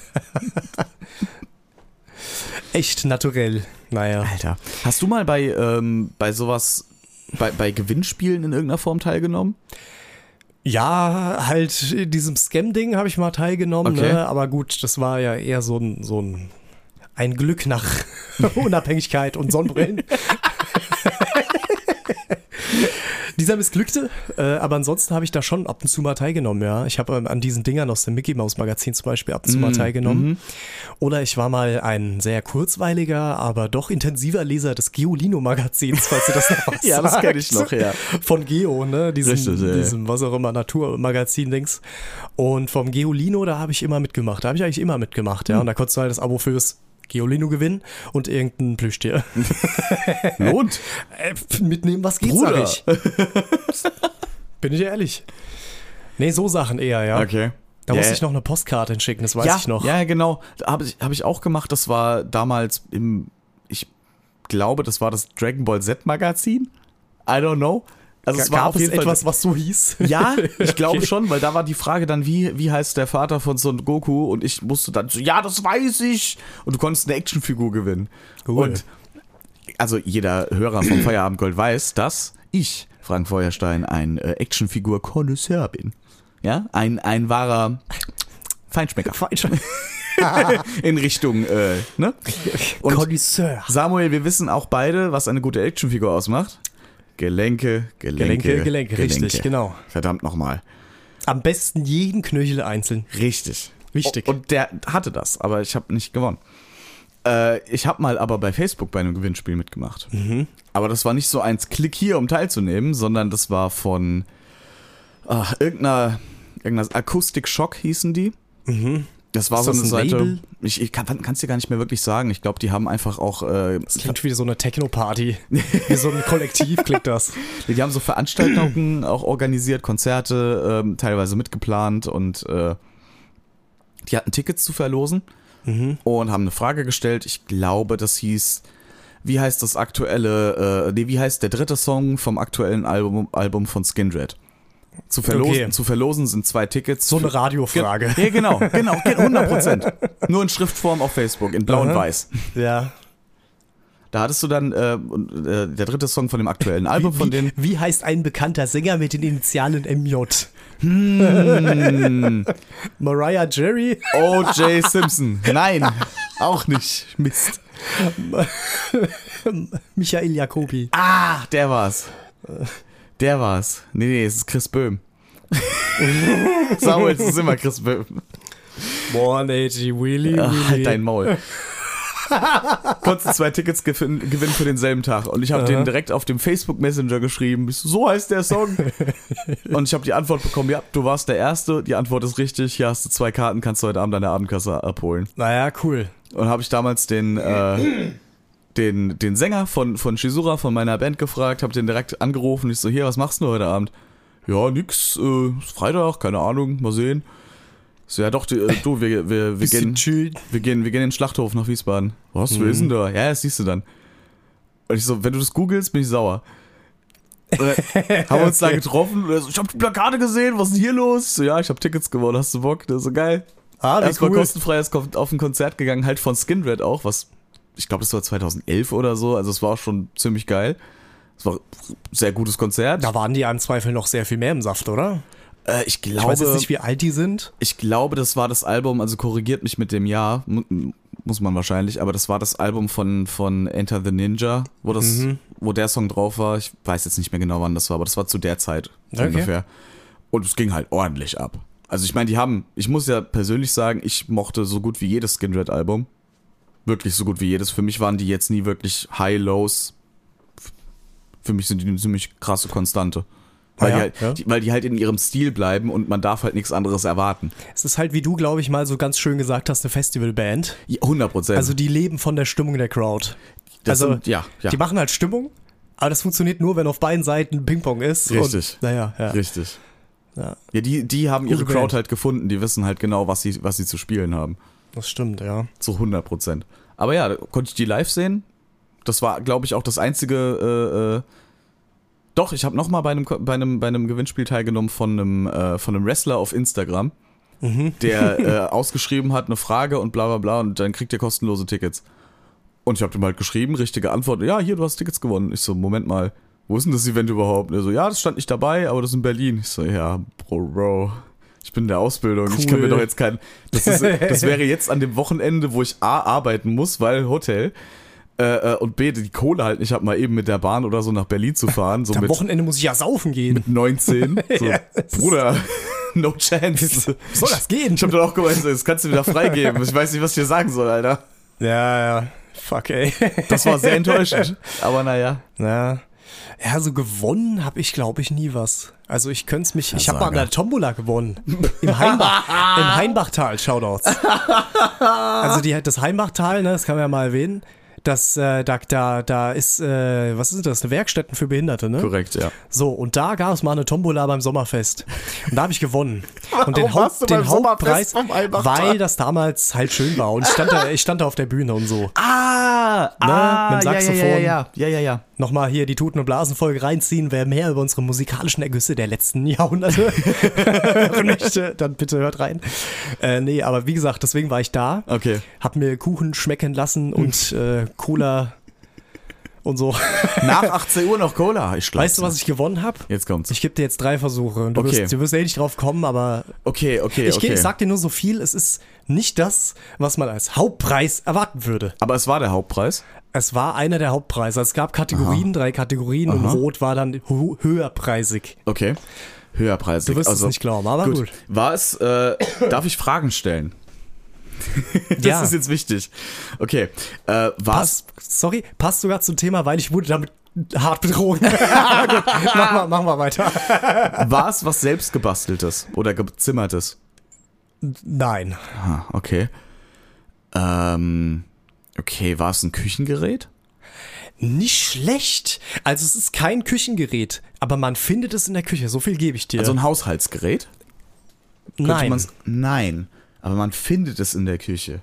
Echt naturell. Naja. Alter. Hast du mal bei, ähm, bei sowas, bei, bei Gewinnspielen in irgendeiner Form teilgenommen? Ja, halt in diesem Scam-Ding habe ich mal teilgenommen, Okay. ne? Aber gut, das war ja eher so ein, so ein, ein Glück nach Unabhängigkeit und Sonnenbrillen. Dieser missglückte, äh, aber ansonsten habe ich da schon ab und zu mal teilgenommen, ja. Ich habe ähm, an diesen Dingern aus dem Mickey Mouse Magazin zum Beispiel ab und zu mal Mhm. teilgenommen. Oder ich war mal ein sehr kurzweiliger, aber doch intensiver Leser des Geolino Magazins, falls ihr das noch was Ja, das sagt. kenn ich noch, ja. Von Geo, ne? Diesem, Richtig, ja, ja. diesem was auch immer, Naturmagazin-Dings. Und vom Geolino, da habe ich immer mitgemacht. Da habe ich eigentlich immer mitgemacht, Hm. ja. Und da konntest du halt das Abo fürs Geolino gewinnen und irgendein Plüschtier. Lohnt. Äh, mitnehmen, was geht, Bruder. sag ich. Bin ich ehrlich. Nee, so Sachen eher, ja. Okay. Da Ja, musste ja. ich noch eine Postkarte hinschicken, das weiß ja, ich noch. Ja, genau. Habe ich, hab ich auch gemacht. Das war damals im, ich glaube, das war das Dragon Ball Z Magazin. I don't know. Also Ga- es war Gab auf jeden es Fall etwas, was so hieß? Ja, ich glaube Okay. schon, weil da war die Frage dann, wie, wie heißt der Vater von Son Goku? Und ich musste dann so, ja, das weiß ich. Und du konntest eine Actionfigur gewinnen. Cool. Und also jeder Hörer vom Feierabendgold weiß, dass ich, Frank Feuerstein, ein äh, Actionfigur-Konnoisseur bin. Ja, ein, ein wahrer Feinschmecker. Falsch. In Richtung, äh, ne? Und Connoisseur. Samuel, wir wissen auch beide, was eine gute Actionfigur ausmacht. Gelenke, Gelenke, Gelenke, Gelenke, richtig, genau. Verdammt nochmal. Am besten jeden Knöchel einzeln. Richtig. Wichtig. Und der hatte das, aber ich habe nicht gewonnen. Äh, ich habe mal aber bei Facebook bei einem Gewinnspiel mitgemacht. Mhm. Aber das war nicht so eins, klick hier, um teilzunehmen, sondern das war von ach, irgendeiner, irgendeiner Acoustic Shock hießen die. Mhm. Das war Ist so das eine ein Seite. Label? Ich, ich kann es dir gar nicht mehr wirklich sagen. Ich glaube, die haben einfach auch. Äh, Das klingt wie so eine Techno-Party. Wie so ein Kollektiv klingt das. die haben so Veranstaltungen auch organisiert, Konzerte ähm, teilweise mitgeplant und äh, die hatten Tickets zu verlosen Mhm. und haben eine Frage gestellt. Ich glaube, das hieß, wie heißt das aktuelle, äh, nee, wie heißt der dritte Song vom aktuellen Album, Album von Skindred? Zu verlosen, Okay. zu verlosen sind zwei Tickets. So eine für- Radiofrage. Ja, genau, genau, hundert Prozent. Nur in Schriftform auf Facebook, in blau und Aha. weiß. Ja. Da hattest du dann äh, äh, der dritte Song von dem aktuellen Album wie, von denen. Wie heißt ein bekannter Sänger mit den Initialen M J? Hm. Mariah Jerry? O J Simpson. Nein, auch nicht. Mist. Michael Jacobi. Ah, der war's. Der war's. Nee, nee, es ist Chris Böhm. Samuel, es ist immer Chris Böhm. hundertachtzig, Willy, Ach, halt dein Maul. Konntest du zwei Tickets gewinnen gewinnen für denselben Tag. Und ich habe Aha. den direkt auf dem Facebook Messenger geschrieben. Ich so, so heißt der Song. Und ich habe die Antwort bekommen, ja, du warst der Erste. Die Antwort ist richtig. Hier hast du zwei Karten, kannst du heute Abend an der Abendkasse abholen. Naja, cool. Und habe ich damals den, äh, den, den Sänger von, von Shizura, von meiner Band, gefragt, habe den direkt angerufen. Ich so, hier, was machst du heute Abend? Ja, nix, äh, ist Freitag, keine Ahnung, mal sehen. So, ja doch, du, du wir, wir, wir, gehen, chillen. wir, gehen, wir gehen in den Schlachthof nach Wiesbaden. Was, wo Mhm. ist denn da? Ja, das siehst du dann. Und ich so, wenn du das googelst, bin ich sauer. Und dann haben wir uns da getroffen und er so, ich hab die Plakate gesehen, was ist denn hier los? Ich so, ja, ich hab Tickets gewonnen, hast du Bock? Das ist so geil. Ah, wie Erstmal cool. kostenfrei auf ein Konzert gegangen, halt von Skinred auch, was, ich glaube, das war zweitausendelf oder so, also es war auch schon ziemlich geil. Es war ein sehr gutes Konzert. Da waren die im Zweifel noch sehr viel mehr im Saft, oder? Äh, ich glaube, Ich weiß jetzt nicht, wie alt die sind. ich glaube, das war das Album, also korrigiert mich mit dem Jahr, mu- muss man wahrscheinlich, aber das war das Album von, von Enter the Ninja, wo das, Mhm. wo der Song drauf war. Ich weiß jetzt nicht mehr genau, wann das war, aber das war zu der Zeit Okay. ungefähr. Und es ging halt ordentlich ab. Also ich meine, die haben, ich muss ja persönlich sagen, ich mochte so gut wie jedes Skinred-Album. Wirklich so gut wie jedes. Für mich waren die jetzt nie wirklich High-Lows. Für mich sind die eine ziemlich krasse Konstante. Weil, Ja, die halt, ja. die, weil die halt in ihrem Stil bleiben und man darf halt nichts anderes erwarten. Es ist halt, wie du, glaube ich, mal so ganz schön gesagt hast, eine Festivalband. Ja, hundert Prozent. Also die leben von der Stimmung der Crowd. das also sind, ja, ja. Die machen halt Stimmung, aber das funktioniert nur, wenn auf beiden Seiten Ping-Pong ist. Richtig. Und, naja, ja. Richtig. ja. Ja, die, die haben ihre Gute Crowd Band. halt gefunden. Die wissen halt genau, was sie, was sie zu spielen haben. Das stimmt, ja. Zu hundert Prozent. Aber ja, da konnte ich die live sehen. Das war, glaube ich, auch das einzige. Äh, äh, doch, ich habe noch mal bei einem, bei, einem, bei einem Gewinnspiel teilgenommen von einem, äh, von einem Wrestler auf Instagram, Mhm. der äh, ausgeschrieben hat, eine Frage und bla bla bla und dann kriegt ihr kostenlose Tickets. Und ich habe dem halt geschrieben, richtige Antwort, ja, hier, du hast Tickets gewonnen. Ich so, Moment mal, wo ist denn das Event überhaupt? Und er so, ja, das stand nicht dabei, aber das ist in Berlin. Ich so, ja, Bro, Bro, ich bin in der Ausbildung, ich kann Cool. mir doch jetzt kein, das, ist, das wäre jetzt an dem Wochenende, wo ich A, arbeiten muss, weil Hotel, äh, und B, die Kohle halt nicht habe, mal eben mit der Bahn oder so nach Berlin zu fahren, so Am mit Wochenende muss ich ja saufen gehen. neunzehn, so, Ja, das ist- Bruder, no chance. Wie soll das gehen? Ich hab dann auch gemeint, das kannst du wieder freigeben, ich weiß nicht, was ich dir sagen soll, Alter. Ja, ja. Fuck, ey. Das war sehr enttäuschend, aber naja. Ja. Ja, so gewonnen habe ich, glaube ich, nie was. Also ich könnte es mich, ich habe mal an Versager. der Tombola gewonnen. Im Heimbach, im Heimbachtal, Shoutouts. Also die, das Heimbachtal, ne, das kann man ja mal erwähnen. Das, äh, da, da, da ist, äh, was ist das, eine Werkstätten für Behinderte, ne? Korrekt, ja. So, und da gab es mal eine Tombola beim Sommerfest. Und da habe ich gewonnen. Und den, Warum warst du Haupt, den beim Sommerfest Hauptpreis, vom Heimbachtal? weil das damals halt schön war. Und ich stand da, ich stand da auf der Bühne und so. Ah, ah, mit dem Saxophon. Ja, ja, ja, ja, ja, ja. Nochmal hier die Tuten- und Blasen-Folge reinziehen. Wer mehr über unsere musikalischen Ergüsse der letzten Jahrhunderte hören möchte, dann bitte hört rein. Äh, nee, aber wie gesagt, deswegen war ich da. Okay. Hab mir Kuchen schmecken lassen und äh, Cola und so. Nach achtzehn Uhr noch Cola. Ich Weißt du, was ich gewonnen habe? Jetzt kommt's. Ich gebe dir jetzt drei Versuche und du, Okay. wirst, du wirst eh nicht drauf kommen, aber Okay, okay, ich, okay. geh- ich sag dir nur so viel, es ist nicht das, was man als Hauptpreis erwarten würde. Aber es war der Hauptpreis. Es war einer der Hauptpreise. Es gab Kategorien, drei Kategorien und Aha. Rot war dann ho- höherpreisig. Okay. Höherpreisig. Du wirst also, es nicht glauben, aber gut. War es, äh, darf ich Fragen stellen? Das Ja. ist jetzt wichtig. Okay. Äh, war es, Passt, sorry, passt sogar zum Thema, weil ich wurde damit hart betrogen. Gut, machen wir, machen wir weiter. war es was selbstgebasteltes oder gezimmertes? Nein. Ah, okay. Ähm, okay, war es ein Küchengerät? Nicht schlecht. Also es ist kein Küchengerät, aber man findet es in der Küche, so viel gebe ich dir. Also ein Haushaltsgerät? Könnte Nein. man's- Nein, aber man findet es in der Küche.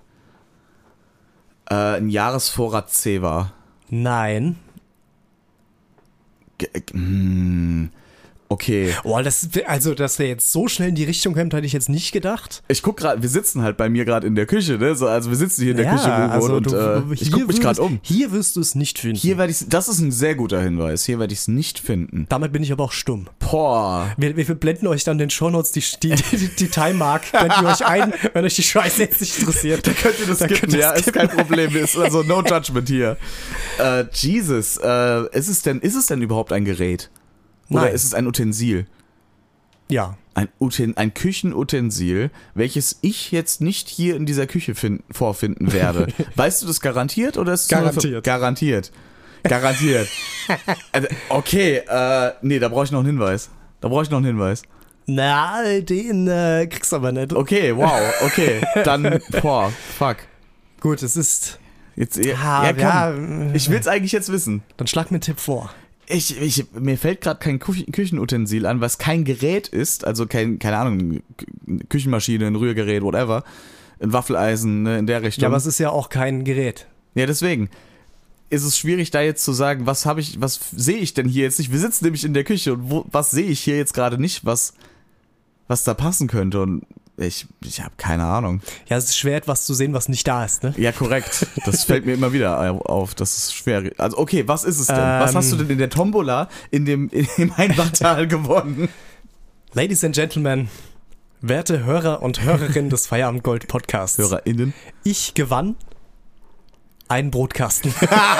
Äh, ein Jahresvorrat Zewa. Nein. Ge- äh, hm, Okay. Boah, das, also, dass der jetzt so schnell in die Richtung kommt, hätte ich jetzt nicht gedacht. Ich guck gerade, wir sitzen halt bei mir gerade in der Küche, ne? So, also wir sitzen hier in der Ja, Küche, Ruben, also und du- äh, hier ich guck mich gerade wirst- um. Hier wirst du es nicht finden. Hier werde ich, das ist ein sehr guter Hinweis. Hier werde ich es nicht finden. Damit bin ich aber auch stumm. Boah. Wir, wir blenden euch dann in den Shownotes die, die, die, die Time-Mark, blenden wir euch ein, wenn euch die Scheiße jetzt nicht interessiert. Da könnt ihr das Da skippen, könnt ihr ja, ist skippen. kein Problem. Ist also no judgment hier. Äh, Jesus, äh, ist es denn, ist es denn überhaupt ein Gerät? Oder Nein. ist es ein Utensil? Ja. Ein, Uten, ein Küchenutensil, welches ich jetzt nicht hier in dieser Küche finden, vorfinden werde. Weißt du das garantiert oder ist es nur Garantiert. Für, garantiert. Garantiert. Also, okay, äh, nee, da brauche ich noch einen Hinweis. Da brauche ich noch einen Hinweis. Na, den äh, kriegst du aber nicht. Okay, wow, okay. Dann, boah, fuck. Gut, es ist. Jetzt, ja, Ah, ja, komm. ja, Ich will's eigentlich jetzt wissen. Dann schlag mir einen Tipp vor. Ich, ich, mir fällt gerade kein Küchen- Küchenutensil an, was kein Gerät ist, also kein, keine Ahnung, Kü- Küchenmaschine, ein Rührgerät, whatever, ein Waffeleisen, ne, in der Richtung. Ja, aber es ist ja auch kein Gerät. Ja, deswegen ist es schwierig, da jetzt zu sagen, was habe ich, was sehe ich denn hier jetzt nicht? Wir sitzen nämlich in der Küche und wo, was sehe ich hier jetzt gerade nicht, was, was da passen könnte? Und ich, ich habe keine Ahnung. Ja, es ist schwer, etwas zu sehen, was nicht da ist, ne? Ja, korrekt. Das fällt mir immer wieder auf. Das ist schwer. Also, okay, was ist es denn? Ähm, was hast du denn in der Tombola in dem, in dem Einbachtal gewonnen? Ladies and Gentlemen, werte Hörer und Hörerinnen des Feierabend Gold Podcasts. HörerInnen. Ich gewann einen Brotkasten.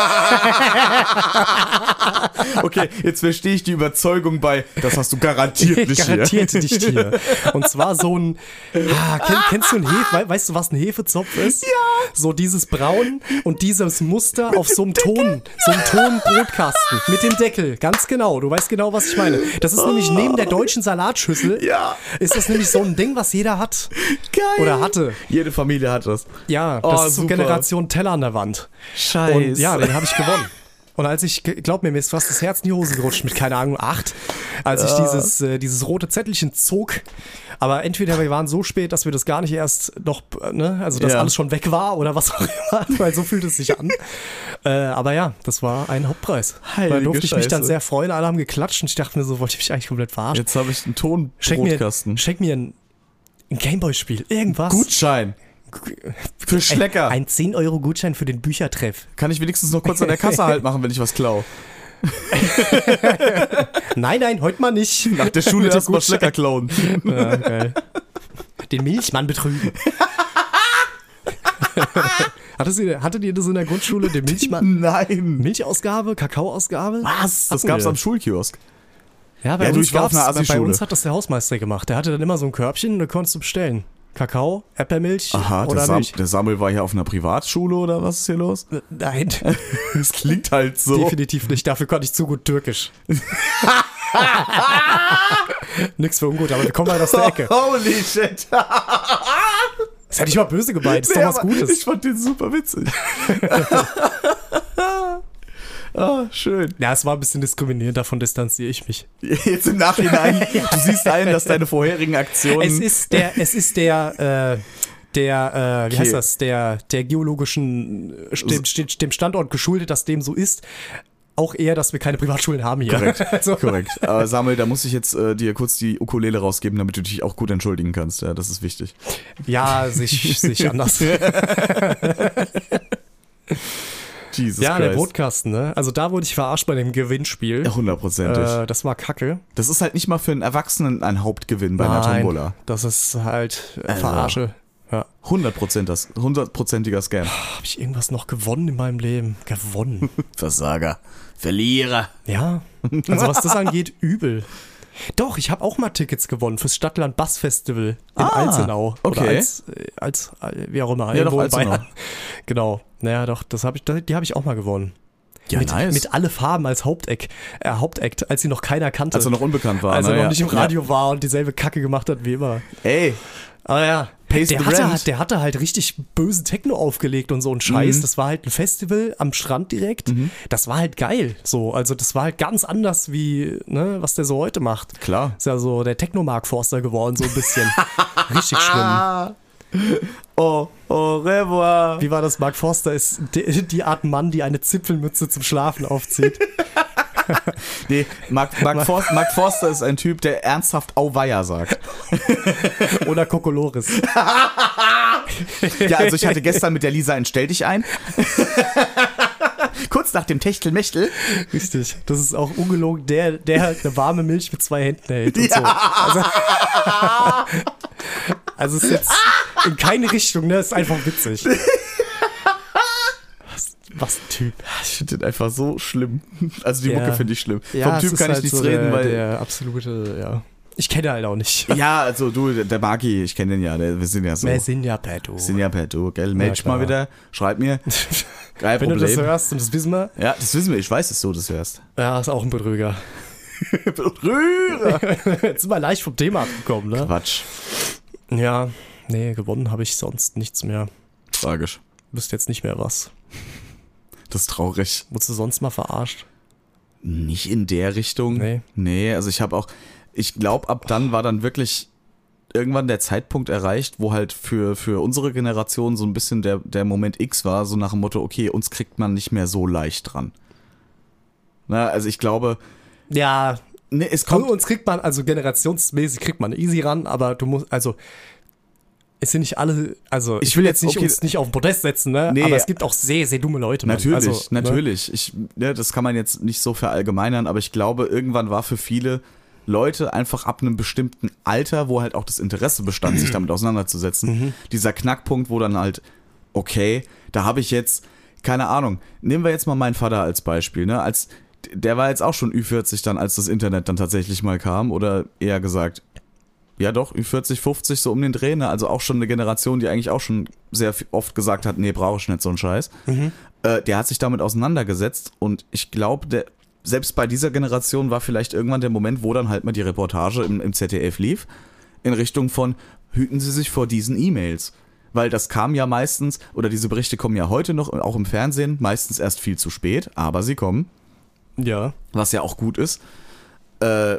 Okay, jetzt verstehe ich die Überzeugung bei, das hast du garantiert nicht Garantiert hier. nicht hier. Und zwar so ein, ah, kenn, kennst du ein Hefe, we, weißt du, was ein Hefezopf ist? Ja. So dieses Braun und dieses Muster auf so einem Ton, so einem Tonbrotkasten mit dem Deckel. Ganz genau, du weißt genau, was ich meine. Das ist nämlich neben der deutschen Salatschüssel, Ja. ist das nämlich so ein Ding, was jeder hat. Geil. Oder hatte. Jede Familie hat das. Ja, Oh, das ist so super. Generation Teller an der Wand. Scheiße. Und ja, den habe ich gewonnen. Und als ich, glaub mir, mir ist fast das Herz in die Hose gerutscht mit, keine Ahnung, acht, als ich dieses, äh, dieses rote Zettelchen zog. Aber entweder wir waren so spät, dass wir das gar nicht erst noch, äh, ne, also dass Ja. alles schon weg war oder was auch immer, weil so fühlt es sich an. Äh, aber ja, das war ein Hauptpreis. Heilige da durfte ich mich dann Scheiße. sehr freuen, alle haben geklatscht und ich dachte mir so, wollte ich mich eigentlich komplett verarschen. Jetzt habe ich einen Schenk mir, Tonbrotkasten. schenk mir ein, ein Gameboy-Spiel, irgendwas. Gutschein. Für Schlecker. Ein zehn Euro Gutschein für den Büchertreff. Kann ich wenigstens noch kurz an der Kasse halt machen, wenn ich was klau. Nein, nein, heute mal nicht. Nach der Schule Mit dem erstmal Gutschein. Schlecker klauen. Ja, geil. Den Milchmann betrügen. Hattet ihr, hattet ihr das in der Grundschule, den Milchmann? Nein. Milchausgabe, Kakaoausgabe? Was? Das Hatten gab's wir. am Schulkiosk. Ja, bei, Ja, du, uns ich war auf gab's, einer bei Assi-Schule. uns hat das der Hausmeister gemacht. Der hatte dann immer so ein Körbchen und da konntest du bestellen. Kakao, Erdbeermilch Aha, der, oder Sam Milch. der Samuel war hier auf einer Privatschule oder was ist hier los? Nein, Das klingt halt so. definitiv nicht. Dafür konnte ich zu gut Türkisch. Nix für ungut, aber wir kommen halt aus der Ecke. Holy shit. Das hätte ich mal böse gemeint. Ist Nee, doch was aber Gutes. Ich fand den super witzig. Ah, schön. Ja, es war ein bisschen diskriminierend, davon distanziere ich mich. Jetzt im Nachhinein, du siehst ein, dass deine vorherigen Aktionen... Es ist der, es ist der, äh, der, äh, wie Okay. heißt das, der, der geologischen, äh, dem, dem Standort geschuldet, dass dem so ist. Auch eher, dass wir keine Privatschulen haben hier. Korrekt, Also, korrekt. Aber Samuel, da muss ich jetzt äh, dir kurz die Ukulele rausgeben, damit du dich auch gut entschuldigen kannst. Ja, das ist wichtig. ja, sich, sich anders. Jesus Ja, der Christ. Brotkasten, ne? Also da wurde ich verarscht bei dem Gewinnspiel. Ja, hundertprozentig. Äh, das war kacke. Das ist halt nicht mal für einen Erwachsenen ein Hauptgewinn bei einer Tombola. das ist halt äh, Also. Verarsche. Ja. Hundertprozent das, hundertprozentiger Scam. Habe ich irgendwas noch gewonnen in meinem Leben? Gewonnen. Versager. Verlierer. Ja, also was das angeht, übel. Doch, ich habe auch mal Tickets gewonnen fürs Stadtland Bass Festival in Ah, Alzenau. okay. Oder als, äh, als, äh, wie auch immer. Ja, doch, irgendwo in Alzenau. Bayern. Genau. Naja, doch, das hab ich, die habe ich auch mal gewonnen. Ja, mit, nice. mit alle Farben als Haupteck, äh, Hauptakt, als sie noch keiner kannte. Als er noch unbekannt war. Als er ne? noch Ja. nicht im Radio war und dieselbe Kacke gemacht hat wie immer. Ey, Aber ja, Pays der the hatte, rent. halt, der hatte halt richtig bösen Techno aufgelegt und so ein Scheiß. Mhm. Das war halt ein Festival am Strand direkt. Das war halt geil. So, also das war halt ganz anders wie, ne, was der so heute macht. klar. Ist ja so der Techno-Mark Forster geworden, so ein bisschen. Richtig schlimm. Oh, au revoir. Wie war das? Mark Forster ist die, die Art Mann, die eine Zipfelmütze zum Schlafen aufzieht. Nee, Mark, Mark, Forster, Mark Forster ist ein Typ, der ernsthaft Auweia sagt. Oder Kokolores. Ja, also ich hatte gestern mit der Lisa ein Stell dich ein. Kurz nach dem Techtelmechtel. Richtig. Das ist auch ungelogen, der, der halt eine warme Milch mit zwei Händen hält und so. Also, also es ist jetzt in keine Richtung, ne? Ist einfach witzig. Was, was ein Typ. Ich finde den einfach so schlimm. Also die Ja. Mucke finde ich schlimm. Ja, Vom Typ es kann ist ich halt nichts so reden, der, weil... der absolute, ja. Ich kenne halt auch nicht. Ja, also du, der Maki, ich kenne den ja, der, wir sind ja so. Wir sind ja per Du. Wir sind ja per Du, gell? Meld dich klar. mal wieder, schreib mir. Kein Wenn Problem. du das hörst, und das wissen wir, Ja, das wissen wir, ich weiß, dass du das hörst. ja, ist auch ein Betrüger. Rühre! Jetzt sind wir leicht vom Thema abgekommen, ne? Quatsch. Ja, nee, gewonnen habe ich sonst nichts mehr. Tragisch. Wüsste jetzt nicht mehr was. Das ist traurig. Wurdest du sonst mal verarscht? Nicht in der Richtung. Nee. Nee, also ich habe auch, ich glaube, ab dann war dann wirklich irgendwann der Zeitpunkt erreicht, wo halt für, für unsere Generation so ein bisschen der, der Moment X war, so nach dem Motto, okay, uns kriegt man nicht mehr so leicht dran. Na, also ich glaube, Ja, ne, es komm, kommt, uns kriegt man, also generationsmäßig kriegt man easy ran, aber du musst, also, es sind nicht alle, also, ich, Ich will will jetzt jetzt- nicht okay. uns nicht auf den Podest setzen, ne? Nee. Aber es gibt auch sehr, sehr dumme Leute. Mann. natürlich, also, Ne? natürlich. Ich, ne, das kann man jetzt nicht so verallgemeinern, aber ich glaube, irgendwann war für viele Leute einfach ab einem bestimmten Alter, wo halt auch das Interesse bestand, sich damit auseinanderzusetzen, dieser Knackpunkt, wo dann halt, okay, da habe ich jetzt, keine Ahnung, nehmen wir jetzt mal meinen Vater als Beispiel, ne, als, der war jetzt auch schon Ü vierzig dann, als das Internet dann tatsächlich mal kam, oder eher gesagt, ja doch, Ü vierzig, fünfzig, so um den Dreh, ne, also auch schon eine Generation, die eigentlich auch schon sehr oft gesagt hat, nee, brauche ich nicht so einen Scheiß. Äh, der hat sich damit auseinandergesetzt und ich glaube, der selbst bei dieser Generation war vielleicht irgendwann der Moment, wo dann halt mal die Reportage im, im Z D F lief, in Richtung von, hüten Sie sich vor diesen E-Mails. Weil das kam ja meistens, oder diese Berichte kommen ja heute noch, auch im Fernsehen, meistens erst viel zu spät, aber sie kommen, Ja. was ja auch gut ist. Äh,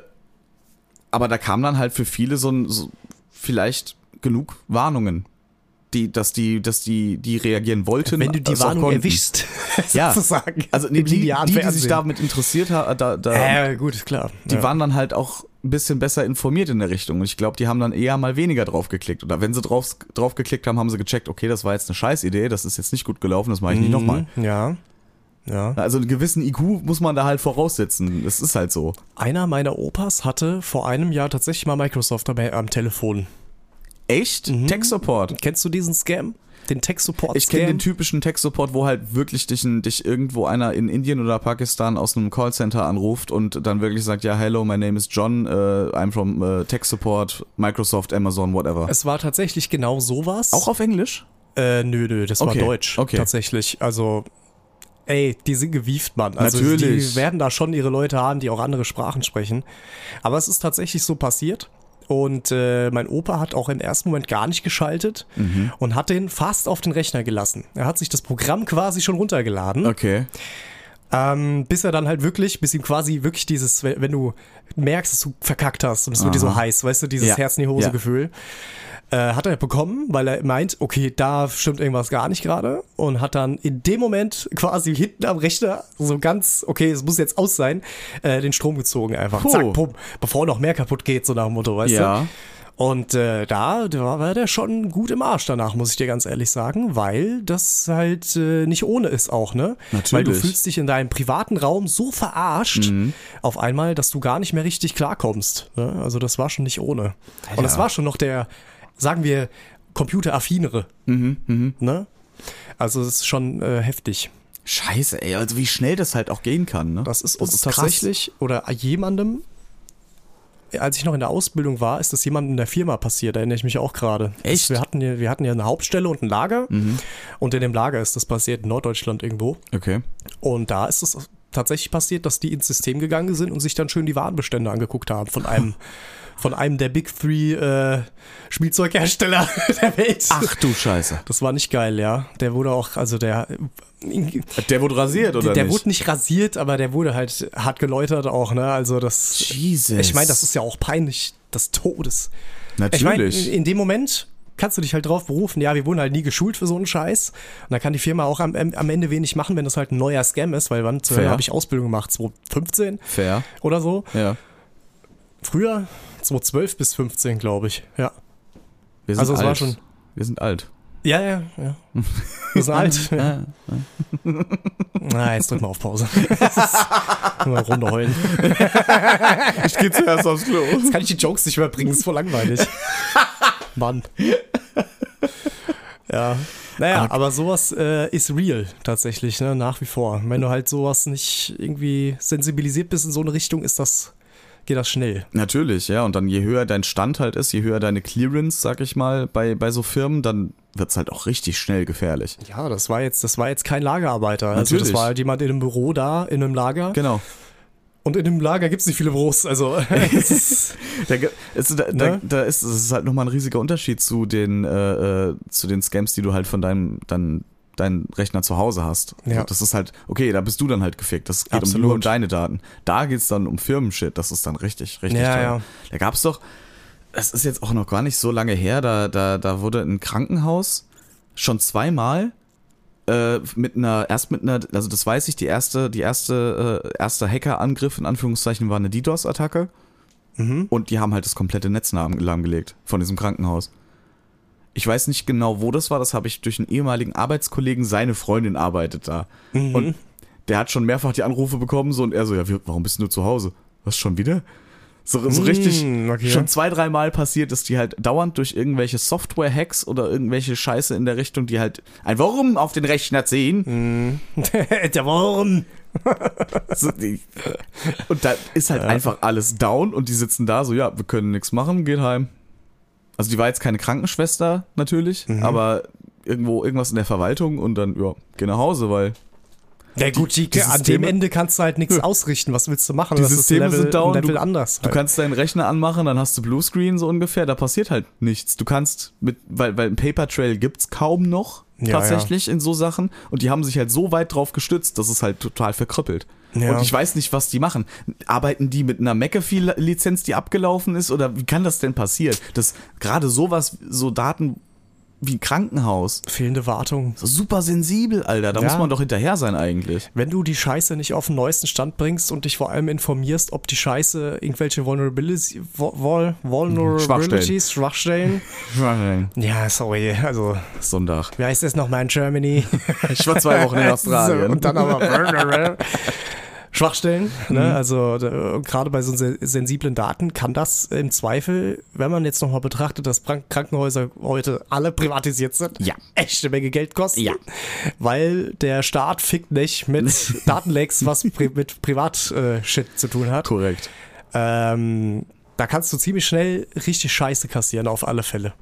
aber da kam dann halt für viele so ein, so vielleicht genug Warnungen, die, dass die, dass die, die reagieren wollten. Wenn du die es auch Warnung konnten. erwischst, Ja. sozusagen. Also nee, Im die, die, linearen die sich Fernsehen. damit interessiert haben, da, da, Ja, gut, klar. die ja. waren dann halt auch ein bisschen besser informiert in der Richtung. Und ich glaube, die haben dann eher mal weniger drauf geklickt. Oder wenn sie drauf, drauf geklickt haben, haben sie gecheckt, okay, das war jetzt eine Scheißidee, das ist jetzt nicht gut gelaufen, das mache ich nicht nochmal. Mhm, Ja. Ja. Also einen gewissen I Q muss man da halt voraussetzen. Das ist halt so. Einer meiner Opas hatte vor einem Jahr tatsächlich mal Microsoft dabei am Telefon. Echt? Tech-Support. Kennst du diesen Scam? Den Tech-Support-Scam? Ich kenne den typischen Tech-Support, wo halt wirklich dich, dich irgendwo einer in Indien oder Pakistan aus einem Callcenter anruft und dann wirklich sagt, ja, hello, my name is John, uh, I'm from uh, Tech-Support, Microsoft, Amazon, whatever. Es war tatsächlich genau sowas. Auch auf Englisch? Äh, nö, nö, das Okay, war Deutsch. okay. Tatsächlich. Also, ey, die sind gewieft, Mann. Also, Natürlich. die werden da schon ihre Leute haben, die auch andere Sprachen sprechen. Aber es ist tatsächlich so passiert. Und äh, mein Opa hat auch im ersten Moment gar nicht geschaltet Mhm. und hat den fast auf den Rechner gelassen. Er hat sich das Programm quasi schon runtergeladen. Okay. Ähm, bis er dann halt wirklich, bis ihm quasi wirklich dieses, wenn wenn du merkst, dass du verkackt hast und es wird dir so Aha. heiß, weißt du, dieses Ja. Herz in die Hose Ja. Gefühl, äh, hat er bekommen, weil er meint, okay, da stimmt irgendwas gar nicht gerade und hat dann in dem Moment quasi hinten am Rechner so ganz, okay, es muss jetzt aus sein, äh, den Strom gezogen einfach. Puh. Zack, pum, bevor noch mehr kaputt geht, so nach dem Motto, weißt du. Ja. Und äh, da, da war der schon gut im Arsch danach, muss ich dir ganz ehrlich sagen, weil das halt äh, nicht ohne ist auch, ne? Natürlich. Weil du fühlst dich in deinem privaten Raum so verarscht auf einmal, dass du gar nicht mehr richtig klarkommst. Ne? Also das war schon nicht ohne. Und das war schon noch der, sagen wir, computeraffinere. Mhm, Ne? Also es ist schon äh, heftig. Scheiße, ey, also wie schnell das halt auch gehen kann, ne? Das ist uns krass. tatsächlich oder jemandem, als ich noch in der Ausbildung war, ist das jemandem in der Firma passiert, da erinnere ich mich auch gerade. Echt? Das, wir, hatten hier, wir hatten hier eine Hauptstelle und ein Lager und in dem Lager ist das passiert, in Norddeutschland irgendwo. Okay. Und da ist es tatsächlich passiert, dass die ins System gegangen sind und sich dann schön die Warenbestände angeguckt haben von einem, von einem der Big Three äh, Spielzeughersteller der Welt. Ach du Scheiße. Das war nicht geil, ja. Der wurde auch, also der... Der wurde rasiert, oder der nicht? wurde nicht rasiert, aber der wurde halt hart geläutert auch, ne? Also das. Jesus. Ich meine, das ist ja auch peinlich des Todes. Natürlich. Ich meine, in, in dem Moment kannst du dich halt drauf berufen, ja, wir wurden halt nie geschult für so einen Scheiß. Und dann kann die Firma auch am, am Ende wenig machen, wenn das halt ein neuer Scam ist, weil wann habe ich Ausbildung gemacht? zwanzig fünfzehn Fair. Oder so. Ja. Früher, zwanzig zwölf bis fünfzehn, glaube ich, ja. Wir sind also es alt. war schon. Wir sind alt. Ja, ja, ja. Wir sind alt. Ja. Na, jetzt drück mal auf Pause. Mal eine Runde heulen. Ich geh zuerst aufs Klo. Jetzt kann ich die Jokes nicht mehr bringen, ist voll langweilig. Mann. Ja. Naja, Okay. aber sowas äh, ist real tatsächlich, ne, nach wie vor. Wenn du halt sowas nicht irgendwie sensibilisiert bist in so eine Richtung, ist das, geht das schnell. Natürlich, ja. Und dann je höher dein Stand halt ist, je höher deine Clearance, sag ich mal, bei, bei so Firmen, dann wird's halt auch richtig schnell gefährlich. Ja, das war jetzt, das war jetzt kein Lagerarbeiter. Also Natürlich. das war halt jemand in einem Büro da, in einem Lager. Genau. Und in dem Lager gibt's nicht viele Büros. Also es ist, Da, ist, da, Ne? da, da ist es ist halt nochmal ein riesiger Unterschied zu den, äh, äh, zu den Scams, die du halt von deinem, dein, deinen Rechner zu Hause hast. Ja. Also das ist halt, okay, da bist du dann halt gefickt. Das geht um, Absolut. nur um deine Daten. Da geht's dann um Firmenshit. Das ist dann richtig, richtig Ja, toll. ja. Da gab's doch, es ist jetzt auch noch gar nicht so lange her, da, da, da wurde ein Krankenhaus schon zweimal äh, mit einer, erst mit einer, also das weiß ich, die erste, die erste, äh, erste Hackerangriff in Anführungszeichen war eine DDoS-Attacke. mhm. Und die haben halt das komplette Netz lahm- lahmgelegt von diesem Krankenhaus. Ich weiß nicht genau, wo das war, das habe ich durch einen ehemaligen Arbeitskollegen, seine Freundin arbeitet da. Mhm. Und der hat schon mehrfach die Anrufe bekommen so und er so, ja, wie, warum bist du zu Hause? Was, schon wieder? So, so Mm, richtig, okay. schon zwei, dreimal passiert, dass die halt dauernd durch irgendwelche Software-Hacks oder irgendwelche Scheiße in der Richtung, die halt ein Wurm auf den Rechner ziehen. Der Wurm. So, die, und da ist halt einfach alles down und die sitzen da so, ja, wir können nichts machen, geht heim. Also die war jetzt keine Krankenschwester natürlich, Mhm. aber irgendwo irgendwas in der Verwaltung und dann, ja, geh nach Hause, weil Ja gut, die, die an Systeme- dem Ende kannst du halt nichts ausrichten. Was willst du machen? Die Das Systeme ist ein Level, sind down, ein Level du- anders. du halt. kannst deinen Rechner anmachen, dann hast du Bluescreen so ungefähr, da passiert halt nichts. Du kannst mit, weil, weil ein Paper Trail gibt's kaum noch Ja, tatsächlich in so Sachen und die haben sich halt so weit drauf gestützt, dass es halt total verkrüppelt. Ja. Und ich weiß nicht, was die machen. Arbeiten die mit einer McAfee-Lizenz, die abgelaufen ist oder wie kann das denn passieren? Dass gerade sowas, so Daten wie ein Krankenhaus, Fehlende Wartung. so super sensibel, Alter, da Ja. muss man doch hinterher sein eigentlich. Wenn du die Scheiße nicht auf den neuesten Stand bringst und dich vor allem informierst, ob die Scheiße irgendwelche Vulnerabilities, Vul- Vulnerabilities, Schwachstellen. Ja, sorry, also, Sonntag. wie heißt das nochmal in Germany? Ich war zwei Wochen in Australien. So, und dann aber Schwachstellen, ne? Also äh, gerade bei so se- sensiblen Daten kann das im Zweifel, wenn man jetzt nochmal betrachtet, dass Prank- Krankenhäuser heute alle privatisiert sind, Ja. echte Menge Geld kosten, Ja. weil der Staat fickt nicht mit Datenlecks, was pri- mit Privat-Shit zu tun hat. Korrekt. Ähm, da kannst du ziemlich schnell richtig Scheiße kassieren, auf alle Fälle.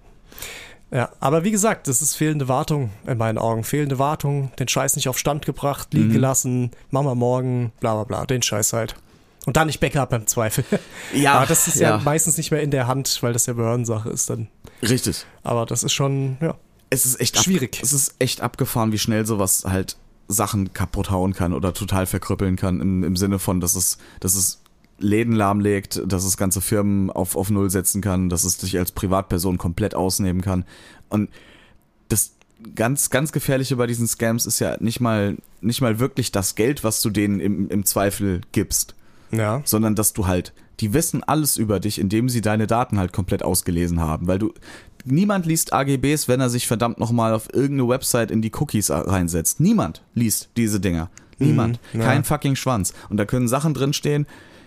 Ja, aber wie gesagt, das ist fehlende Wartung in meinen Augen. Fehlende Wartung, den Scheiß nicht auf Stand gebracht, liegen Mhm. gelassen, machen wir morgen, bla bla bla, den Scheiß halt. Und dann nicht Backup im Zweifel. Ja, aber das ist ja, ja. meistens nicht mehr in der Hand, weil das ja Behördensache ist dann. Richtig. Aber das ist schon, ja. Es ist echt Schwierig. Ab, es ist echt abgefahren, wie schnell sowas halt Sachen kaputt hauen kann oder total verkrüppeln kann. Im, im Sinne von, dass es, dass es Läden lahmlegt, dass es ganze Firmen auf, auf Null setzen kann, dass es dich als Privatperson komplett ausnehmen kann. Und das ganz, ganz Gefährliche bei diesen Scams ist ja nicht mal, nicht mal wirklich das Geld, was du denen im, im Zweifel gibst, Ja. sondern dass du halt, die wissen alles über dich, indem sie deine Daten halt komplett ausgelesen haben, weil du, niemand liest A G Bs, wenn er sich verdammt nochmal auf irgendeine Website in die Cookies reinsetzt. Niemand liest diese Dinger. Niemand. Mhm, ja. Kein fucking Schwanz. Und da können Sachen drinstehen.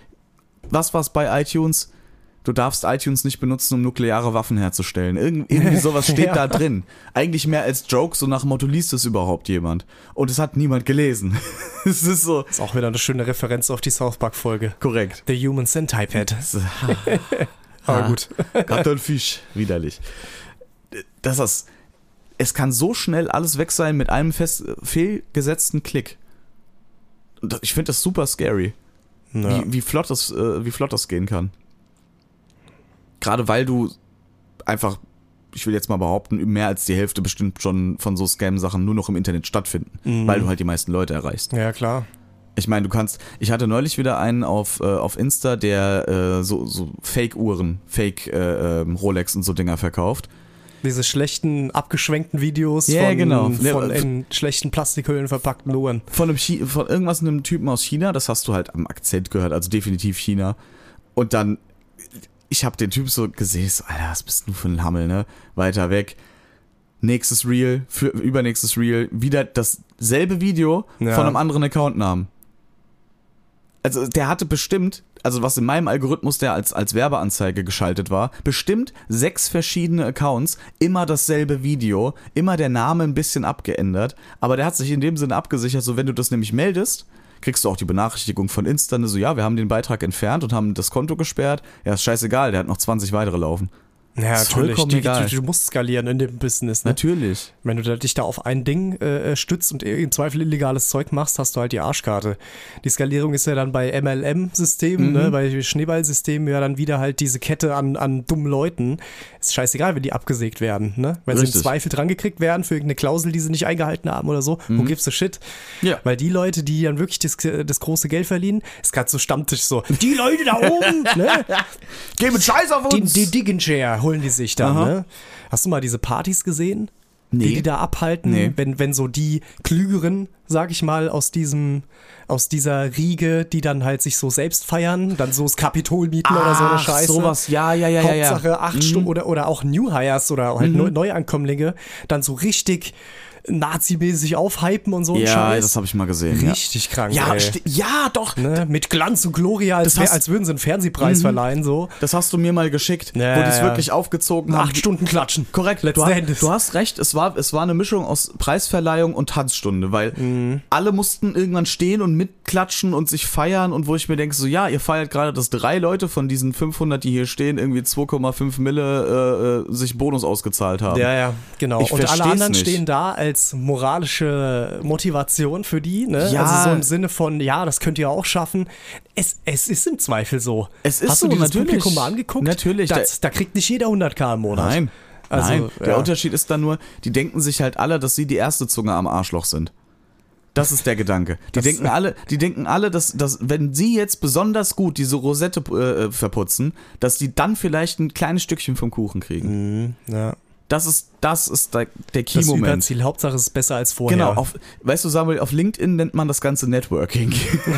Was war's bei iTunes? Du darfst iTunes nicht benutzen, um nukleare Waffen herzustellen. Irgend, irgendwie sowas steht Ja. da drin. Eigentlich mehr als Joke, so nach dem Motto, liest es überhaupt jemand? Und es hat niemand gelesen. Es ist so Ist auch wieder eine schöne Referenz auf die South Park-Folge. korrekt. The Human Centipede. So, Aber gut. Kartoffelfisch, widerlich. Das ist, es kann so schnell alles weg sein mit einem fest, fehlgesetzten Klick. Und Ich finde das super scary, Ja. wie, wie, flott das, äh, wie flott das gehen kann. Gerade weil du einfach, ich will jetzt mal behaupten, mehr als die Hälfte bestimmt schon von so Scam-Sachen nur noch im Internet stattfinden, Mhm. weil du halt die meisten Leute erreichst. Ja, klar. Ich meine, du kannst, ich hatte neulich wieder einen auf, äh, auf Insta, der äh, so, so Fake-Uhren, Fake äh, ähm, Rolex und so Dinger verkauft. Diese schlechten, abgeschwenkten Videos Ja, von, genau. von Ja, in schlechten Plastikhüllen verpackten Uhren. Von, einem Chi- von irgendwas einem Typen aus China, das hast du halt am Akzent gehört, also definitiv China. Und dann, ich habe den Typ so gesehen, so, Alter, was bist du für ein Hammel, ne? Weiter weg. Nächstes Reel, für, übernächstes Reel, wieder dasselbe Video Ja. von einem anderen Accountnamen. Also der hatte bestimmt, also was in meinem Algorithmus, der als, als Werbeanzeige geschaltet war, bestimmt sechs verschiedene Accounts, immer dasselbe Video, immer der Name ein bisschen abgeändert, aber der hat sich in dem Sinne abgesichert, so wenn du das nämlich meldest, kriegst du auch die Benachrichtigung von Insta, ne, so ja, wir haben den Beitrag entfernt und haben das Konto gesperrt, ja, ist scheißegal, der hat noch zwanzig weitere laufen. Ja, Ist natürlich. vollkommen Du, egal. du, du musst skalieren in dem Business. Ne? Natürlich. Wenn du da, dich da auf ein Ding äh, stützt und im Zweifel illegales Zeug machst, hast du halt die Arschkarte. Die Skalierung ist ja dann bei M L M-Systemen, Mhm. ne, bei Schneeballsystemen ja dann wieder halt diese Kette an, an dummen Leuten. Ist scheißegal, wenn die abgesägt werden. Ne? Wenn sie Richtig. im Zweifel dran gekriegt werden für irgendeine Klausel, die sie nicht eingehalten haben oder so, who gives a shit? Ja. Weil die Leute, die dann wirklich das, das große Geld verdienen, ist gerade so Stammtisch so, die Leute da oben, ne? Geben Scheiß auf Die, die Diggen-Chair holen die sich dann, Aha. ne? Hast du mal diese Partys gesehen? Nee. Die die da abhalten, Nee. wenn, wenn so die Klügeren, sag ich mal, aus diesem, aus dieser Riege, die dann halt sich so selbst feiern, dann so das Kapitol mieten oder so eine Ach, Scheiße. sowas, ja, ja, ja, ja, ja. Hauptsache acht Mhm. Stunden oder, oder auch New Hires oder halt Mhm. Neu Neuankömmlinge, dann so richtig nazimäßig aufhypen und so ein Ja, Scheiß. das habe ich mal gesehen. Richtig krank, Ja, ey. sti- ja, doch. Ne? Mit Glanz und Gloria, als, Das wär, hast- als würden sie einen Fernsehpreis Mhm. verleihen, so. Das hast du mir mal geschickt, Ja, wo die es ja. wirklich aufgezogen haben. Acht Stunden klatschen. Korrekt, Let's du, hast, Dance. du hast recht, es war, es war eine Mischung aus Preisverleihung und Tanzstunde, weil Mhm. alle mussten irgendwann stehen und mitklatschen und sich feiern und wo ich mir denke, so ja, ihr feiert gerade, dass drei Leute von diesen fünfhundert, die hier stehen, irgendwie zwei Komma fünf Mille äh, äh, sich Bonus ausgezahlt haben. Ja, ja, genau. Ich und alle versteh's anderen nicht. stehen da als moralische Motivation für die, ne? Ja. Also so im Sinne von, ja, das könnt ihr auch schaffen. Es, es ist im Zweifel so. Es ist Hast so, du dieses natürlich. Publikum mal angeguckt? Natürlich. Das, da kriegt nicht jeder hundert K im Monat. Nein, Also, nein. Der ja. Unterschied ist dann nur, die denken sich halt alle, dass sie die erste Zunge am Arschloch sind. Das ist der Gedanke. Die Das- denken alle, die denken alle, dass, dass wenn sie jetzt besonders gut diese Rosette äh, verputzen, dass die dann vielleicht ein kleines Stückchen vom Kuchen kriegen. Mhm, ja. Das ist, das ist der, der Das Key-Moment. Überziel. Hauptsache es ist besser als vorher. Genau, auf, weißt du, Samuel, auf LinkedIn nennt man das Ganze Networking.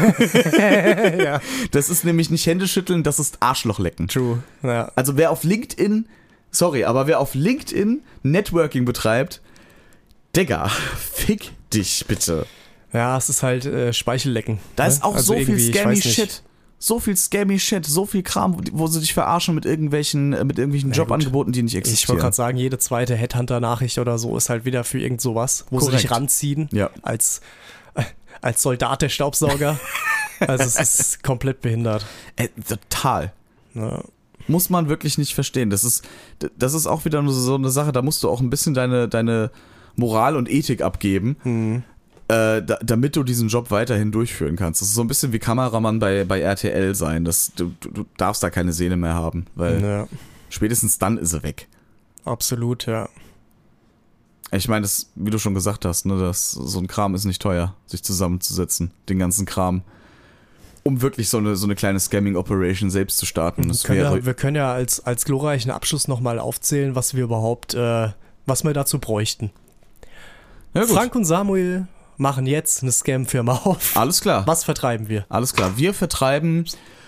ja. Das ist nämlich nicht Händeschütteln, das ist Arschlochlecken. True. Ja. Also wer auf LinkedIn, sorry, aber wer auf LinkedIn Networking betreibt, Digga, fick dich bitte. ja, es ist halt äh, Speichellecken. Da ne? ist auch Also so viel irgendwie, ich scammy weiß nicht. Shit. So viel scammy Shit, so viel Kram, wo, wo sie dich verarschen mit irgendwelchen, äh, mit irgendwelchen Na Jobangeboten, die nicht Ich wollte existieren. gerade sagen, jede zweite Headhunter-Nachricht oder so ist halt wieder für irgend sowas, wo sie Korrekt. dich ranziehen Ja. als, äh, als Soldat der Staubsauger. Also es ist komplett behindert. Äh, total. Ja. Muss man wirklich nicht verstehen. Das ist, das ist auch wieder nur so eine Sache, da musst du auch ein bisschen deine, deine Moral und Ethik abgeben, Hm. äh, da, damit du diesen Job weiterhin durchführen kannst. Das ist so ein bisschen wie Kameramann bei, bei R T L sein. Das, du, du du darfst da keine Seele mehr haben, weil Ja, spätestens dann ist er weg. absolut, ja. Ich meine, das, wie du schon gesagt hast, ne, das, so ein Kram ist nicht teuer, sich zusammenzusetzen, den ganzen Kram, um wirklich so eine, so eine kleine Scamming-Operation selbst zu starten. Das Wir können, wäre, ja, wir können ja als, als glorreichen Abschluss nochmal aufzählen, was wir überhaupt, äh, was wir dazu bräuchten. ja, gut. Frank und Samuel machen jetzt eine Scam-Firma auf. Alles klar. Was vertreiben wir? Alles klar. Wir vertreiben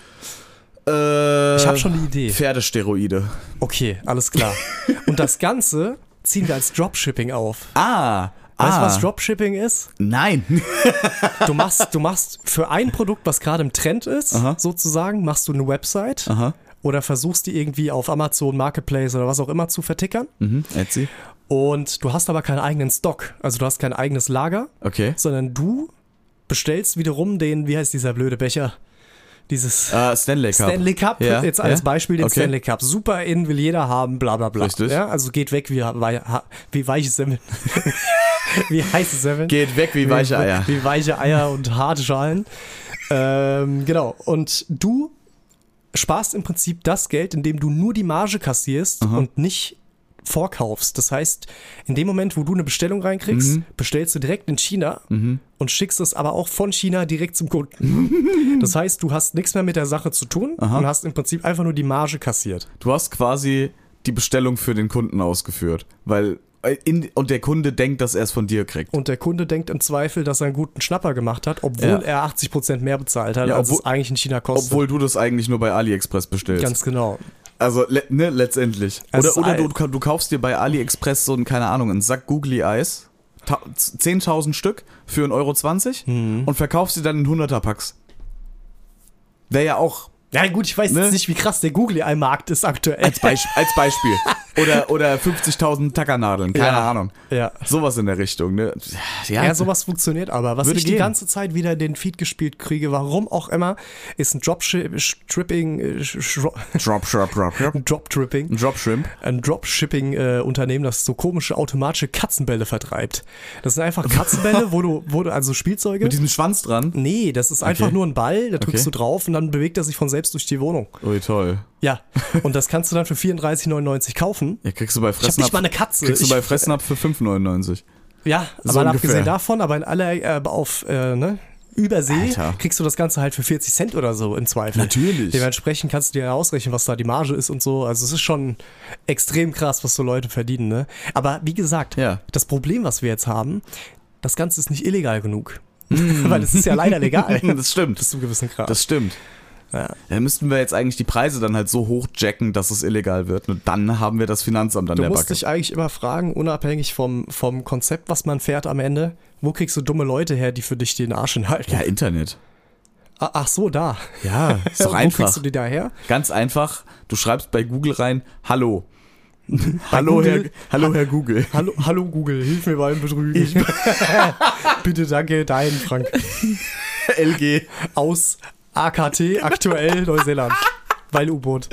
äh, Ich habe schon eine Idee. Pferdesteroide. Okay, alles klar. Und das Ganze ziehen wir als Dropshipping auf. Ah. Weißt du, ah. was Dropshipping ist? Nein. Du machst, du machst für ein Produkt, was gerade im Trend ist, Aha. sozusagen, machst du eine Website Aha. oder versuchst die irgendwie auf Amazon, Marketplace oder was auch immer zu vertickern. Mhm. Etsy. Und du hast aber keinen eigenen Stock. Also du hast kein eigenes Lager, Okay. sondern du bestellst wiederum den, wie heißt dieser blöde Becher? Dieses Äh, Stanley Cup. Stanley Cup, Ja, jetzt als ja. Beispiel den Okay. Stanley Cup. Super in, will jeder haben, bla bla bla. Richtig. Ja, also geht weg wie, wei- ha- wie weiche Semmeln. Wie heiße Semmeln. Geht weg wie weiche Eier. Wie weiche Eier und harte Schalen. Ähm, genau. Und du sparst im Prinzip das Geld, indem du nur die Marge kassierst Aha. und nicht vorkaufst. Das heißt, in dem Moment, wo du eine Bestellung reinkriegst, Mhm. bestellst du direkt in China Mhm. und schickst es aber auch von China direkt zum Kunden. Das heißt, du hast nichts mehr mit der Sache zu tun Aha. und hast im Prinzip einfach nur die Marge kassiert. Du hast quasi die Bestellung für den Kunden ausgeführt. Weil in, und der Kunde denkt, dass er es von dir kriegt. Und der Kunde denkt im Zweifel, dass er einen guten Schnapper gemacht hat, obwohl Ja. er achtzig Prozent mehr bezahlt hat, Ja, als obwohl- es eigentlich in China kostet. Obwohl du das eigentlich nur bei AliExpress bestellst. Ganz genau. Also, le ne, letztendlich. Also Oder, oder es- du, du kaufst dir bei AliExpress so einen, keine Ahnung, einen Sack Googly Eyes, ta- zehntausend Stück für ein Euro zwanzig Mhm. und verkaufst sie dann in hunderter-Packs. Wäre ja auch Ja gut, ich weiß Ne? jetzt nicht, wie krass der Google-Eye-Markt ist aktuell. als, Beisp als Beispiel. Oder, oder fünfzigtausend Tackernadeln, keine Ja. Ahnung. Ja. Sowas in der Richtung, ne? Ja, sowas funktioniert aber. Was Würde ich die gehen. ganze Zeit wieder in den Feed gespielt kriege, warum auch immer, ist ein Dropshipping, äh, Sch- Drop, drop, drop, drop. ein Droptripping, Ein Dropshrimp. ein Dropshipping-Unternehmen, das so komische automatische Katzenbälle vertreibt. Das sind einfach Katzenbälle, wo du, wo du, also Spielzeuge. Mit diesem Schwanz dran. Nee, das ist einfach Okay. nur ein Ball, da drückst Okay. du drauf und dann bewegt er sich von selbst durch die Wohnung. Ui, toll. Ja, und das kannst du dann für vierunddreißig neunundneunzig kaufen. Ja, kriegst du bei Ich hab Fressnapf. nicht mal eine Katze. Kriegst du Ich- bei Fressnapf für fünf neunundneunzig. Ja, So aber ungefähr. abgesehen davon, aber in aller, äh, auf, äh, ne, Übersee Alter. kriegst du das Ganze halt für vierzig Cent oder so im Zweifel. Natürlich. Dementsprechend kannst du dir ausrechnen, was da die Marge ist und so. Also es ist schon extrem krass, was so Leute verdienen, ne? Aber wie gesagt, Ja. das Problem, was wir jetzt haben, das Ganze ist nicht illegal genug. Weil es ist ja leider legal. Das stimmt. Bis zu einem gewissen Grad. Das stimmt. Ja. Dann müssten wir jetzt eigentlich die Preise dann halt so hochjacken, dass es illegal wird. Und dann haben wir das Finanzamt an Du der musst Backe. dich eigentlich immer fragen, unabhängig vom, vom Konzept, was man fährt am Ende, wo kriegst du dumme Leute her, die für dich den Arsch hinhalten? Ja, Internet. Ah, ach so, da. Ja, ist doch Wo einfach. kriegst du die da her? Ganz einfach. Du schreibst bei Google rein, hallo. hallo, Herr, Google? hallo, Herr Google. Hallo, hallo Google, hilf mir beim Betrügen. Bitte danke, dein Frank. L G. Aus A K T, aktuell Neuseeland. Weil U-Boot.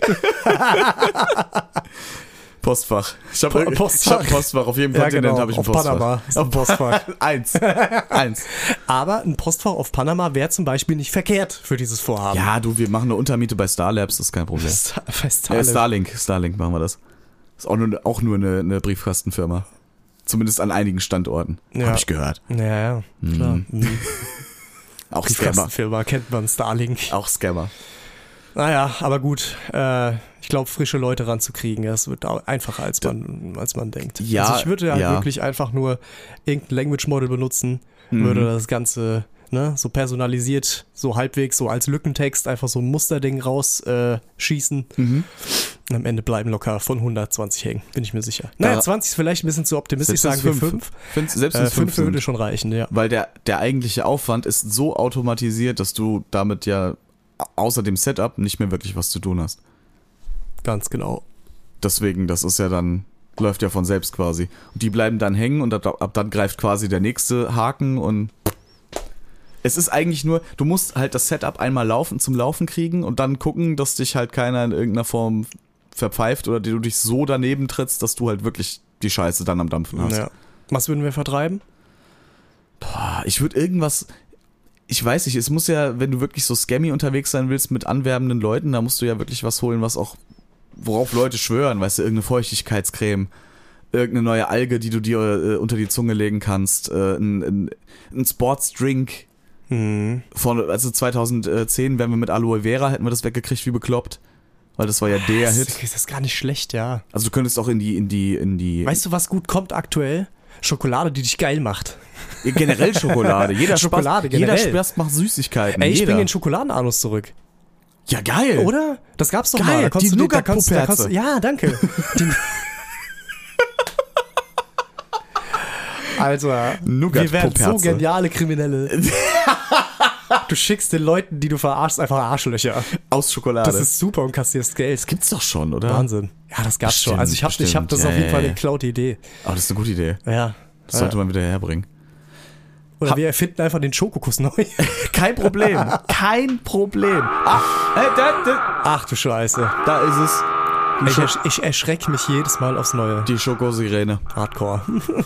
Postfach. Ich Po- habe Postfach. hab Postfach. Auf jedem Ja, Kontinent genau. habe ich ein Auf Postfach. Panama ist ein Postfach. Eins. Eins. Aber ein Postfach auf Panama wäre zum Beispiel nicht verkehrt für dieses Vorhaben. Ja, du, wir machen eine Untermiete bei Starlabs, das ist kein Problem. Sta- Äh, Festhalle. Starlink, Starlink machen wir das. Ist auch nur, auch nur eine, eine Briefkastenfirma. Zumindest an einigen Standorten. Ja. Habe ich gehört. Ja, ja, klar. Mhm. Auch Scammer. Kastenfirma kennt man, Starlink. Auch Scammer. Naja, aber gut. Äh, ich glaube, frische Leute ranzukriegen, das wird au- einfacher, als man, als man denkt. Ja, also ich würde halt ja. wirklich einfach nur irgendein Language Model benutzen, Mhm. würde das Ganze ne, so personalisiert, so halbwegs, so als Lückentext einfach so ein Musterding rausschießen. Äh, schießen. Mhm. Und am Ende bleiben locker von hundertzwanzig hängen, bin ich mir sicher. Naja, Da- zwanzig ist vielleicht ein bisschen zu optimistisch, Selbst sagen wir wenn's fünf. Fünf, selbst Äh, wenn es fünf fünf würde sind. schon reichen, ja. Weil der, der eigentliche Aufwand ist so automatisiert, dass du damit ja außer dem Setup nicht mehr wirklich was zu tun hast. Ganz genau. Deswegen, das ist ja dann, läuft ja von selbst quasi. Und die bleiben dann hängen und ab, ab dann greift quasi der nächste Haken und es ist eigentlich nur, du musst halt das Setup einmal laufen, zum Laufen kriegen und dann gucken, dass dich halt keiner in irgendeiner Form verpfeift oder du dich so daneben trittst, dass du halt wirklich die Scheiße dann am Dampfen hast. Ja. Was würden wir vertreiben? Boah, ich würde irgendwas, ich weiß nicht, es muss ja, wenn du wirklich so scammy unterwegs sein willst mit anwerbenden Leuten, da musst du ja wirklich was holen, was auch, worauf Leute schwören, weißt du, irgendeine Feuchtigkeitscreme, irgendeine neue Alge, die du dir äh, unter die Zunge legen kannst, äh, ein, ein, ein Sportsdrink Hm. von, also zweitausendzehn, wenn wir mit Aloe Vera, hätten wir das weggekriegt wie bekloppt, weil das war ja der Das Hit. ist, das ist gar nicht schlecht, ja. Also du könntest auch in die, in die, in die, Weißt du, was gut kommt aktuell? Schokolade, die dich geil macht. generell Schokolade, jeder Schokolade, Spaß, jeder generell. Spaß macht Süßigkeiten, Ey, ich jeder. bringe den Schokoladenanus zurück. Ja, geil. Oder? Das gab's doch Geil, mal. Da konntest die du da konntest, da Nougat-Puperze. konntest, Ja, danke. Die, also, wir werden so Nougat-Puperze. geniale Kriminelle. Du schickst den Leuten, die du verarschst, einfach Arschlöcher. Aus Schokolade. Das ist super und kassierst Geld. gibt's doch schon, oder? Wahnsinn. Ja, das gab's Bestimmt, schon. Also ich habe ich hab bestimmt. das Ja, auf jeden ja, Fall ja. eine geklaute Idee. Aber das ist eine gute Idee. Ja. Das sollte man wieder herbringen. Oder Hab- wir erfinden einfach den Schokokuss neu. Kein Problem. Kein Problem. Ach, hey, da, da, Ach du Scheiße. da ist es. Die, Ich, Scho ersch ich erschrecke mich jedes Mal aufs Neue. die Schokosirene. Hardcore.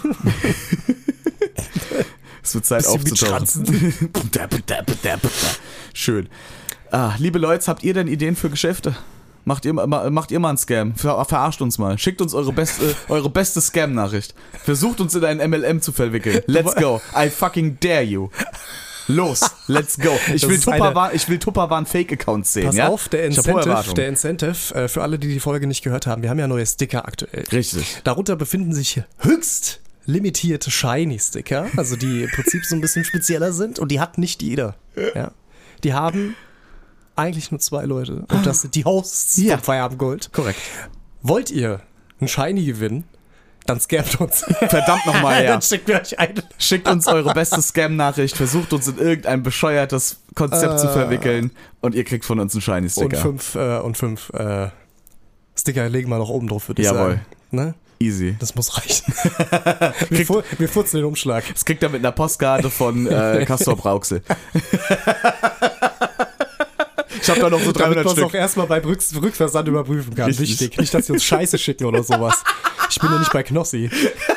Es wird Zeit Bisschen aufzutauchen. Schön. Ah, liebe Leute, habt ihr denn Ideen für Geschäfte? Macht ihr, ma- macht ihr mal einen Scam. Ver, verarscht uns mal. Schickt uns eure beste, eure beste Scam-Nachricht. Versucht uns in einen M L M zu verwickeln. Let's go. I fucking dare you. Los, let's go. Ich Das will ist eine- Tupperware, ich will Tupperware Fake-Accounts sehen, Pass ja? auf, der Ich hab hohe Incentive, Erwartungen. der Incentive äh, für alle, die die Folge nicht gehört haben, wir haben ja neue Sticker aktuell. Richtig. Darunter befinden sich höchst limitierte Shiny-Sticker, also die im Prinzip so ein bisschen spezieller sind und die hat nicht jeder. Ja. Die haben eigentlich nur zwei Leute und das sind die Hosts Ja. von Feierabend Gold. Korrekt. Wollt ihr einen Shiny gewinnen? Dann scammt uns. Verdammt nochmal, ja. Dann schickt mir euch ein. Schickt uns eure beste Scam-Nachricht, versucht uns in irgendein bescheuertes Konzept zu verwickeln und ihr kriegt von uns einen Und Shiny-Sticker. fünf, äh, und fünf äh, Sticker legen wir noch oben drauf, würde ich Jawohl. sagen. Ne? Easy. Das muss reichen. wir, fu wir furzen den Umschlag. Das kriegt er mit einer Postkarte von äh, Castor Brauxel. Ich hab da noch so Damit dreihundert man es auch Stück. erstmal beim Rück Rückversand überprüfen kann. Richtig. Wichtig. Nicht, dass sie uns Scheiße schicken oder sowas. Ich bin ja nicht bei Knossi.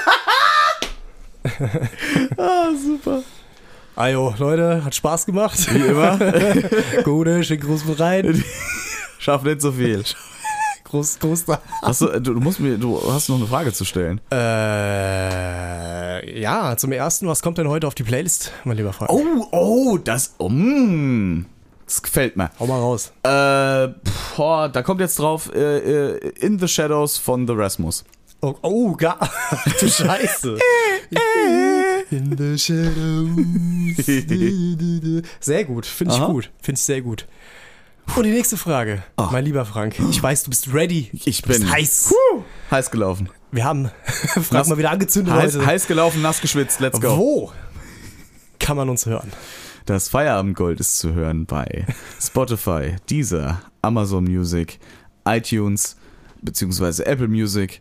Ah, super. Ajo, Leute, hat Spaß gemacht. Wie immer. Gute, schick Gruß mit rein. Schaff nicht so viel. Groß, groß da. Achso, du, du musst mir, du hast noch eine Frage zu stellen. Äh, ja, zum ersten, was kommt denn heute auf die Playlist, mein lieber Freund? Oh, oh, das, oh, mm, das gefällt mir. Hau mal raus. Äh, boah, da kommt jetzt drauf äh, äh, In the Shadows von The Rasmus. Oh, oh gar. Du Scheiße. In the shadows. Sehr gut, finde ich Aha. gut. Finde ich sehr gut. Und die nächste Frage, Oh. mein lieber Frank. Ich weiß, du bist ready. Ich Du bist bin heiß. heiß gelaufen. Wir haben Frank Nass- mal wieder angezündet Heiß, heute. heiß gelaufen, nass geschwitzt, let's go. Wo kann man uns hören? Das Feierabendgold ist zu hören bei Spotify, Deezer, Amazon Music, iTunes beziehungsweise Apple Music,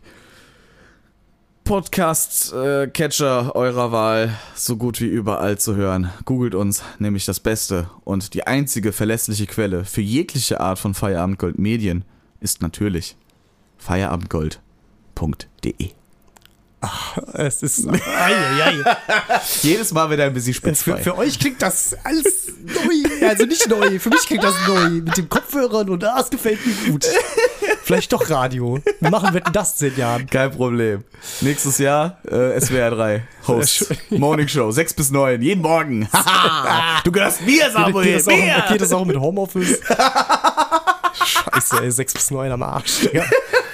Podcast-Catcher eurer Wahl, so gut wie überall zu hören. Googelt uns, nämlich das Beste und die einzige verlässliche Quelle für jegliche Art von Feierabendgold-Medien ist natürlich feierabendgold punkt de. Es ist. Ei, ei, ei. Jedes Mal wieder ein bisschen Für, spitzfrei. für euch klingt das alles neu. Also nicht neu. Für mich klingt das neu. Mit den Kopfhörern und das gefällt mir gut. Vielleicht doch Radio. Wir machen Wetten, das zehn Jahren. Kein Problem. Nächstes Jahr äh, S W R drei. Host. Sehr schön. Morning Show. sechs bis neun. Jeden Morgen. Haha. Du gehörst mir, Geht, Samuel. geht, das auch, Mir. geht das auch mit Homeoffice? Scheiße, ey. sechs bis neun am Arsch. Digga.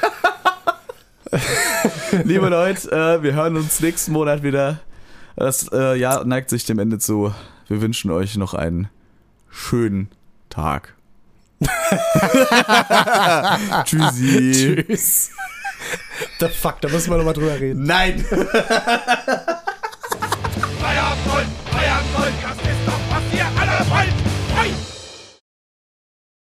Liebe Leute, äh, wir hören uns nächsten Monat wieder. Das äh, Jahr neigt sich dem Ende zu. Wir wünschen euch noch einen schönen Tag. Tschüssi. Tschüss. The fuck, da müssen wir nochmal drüber reden. Nein.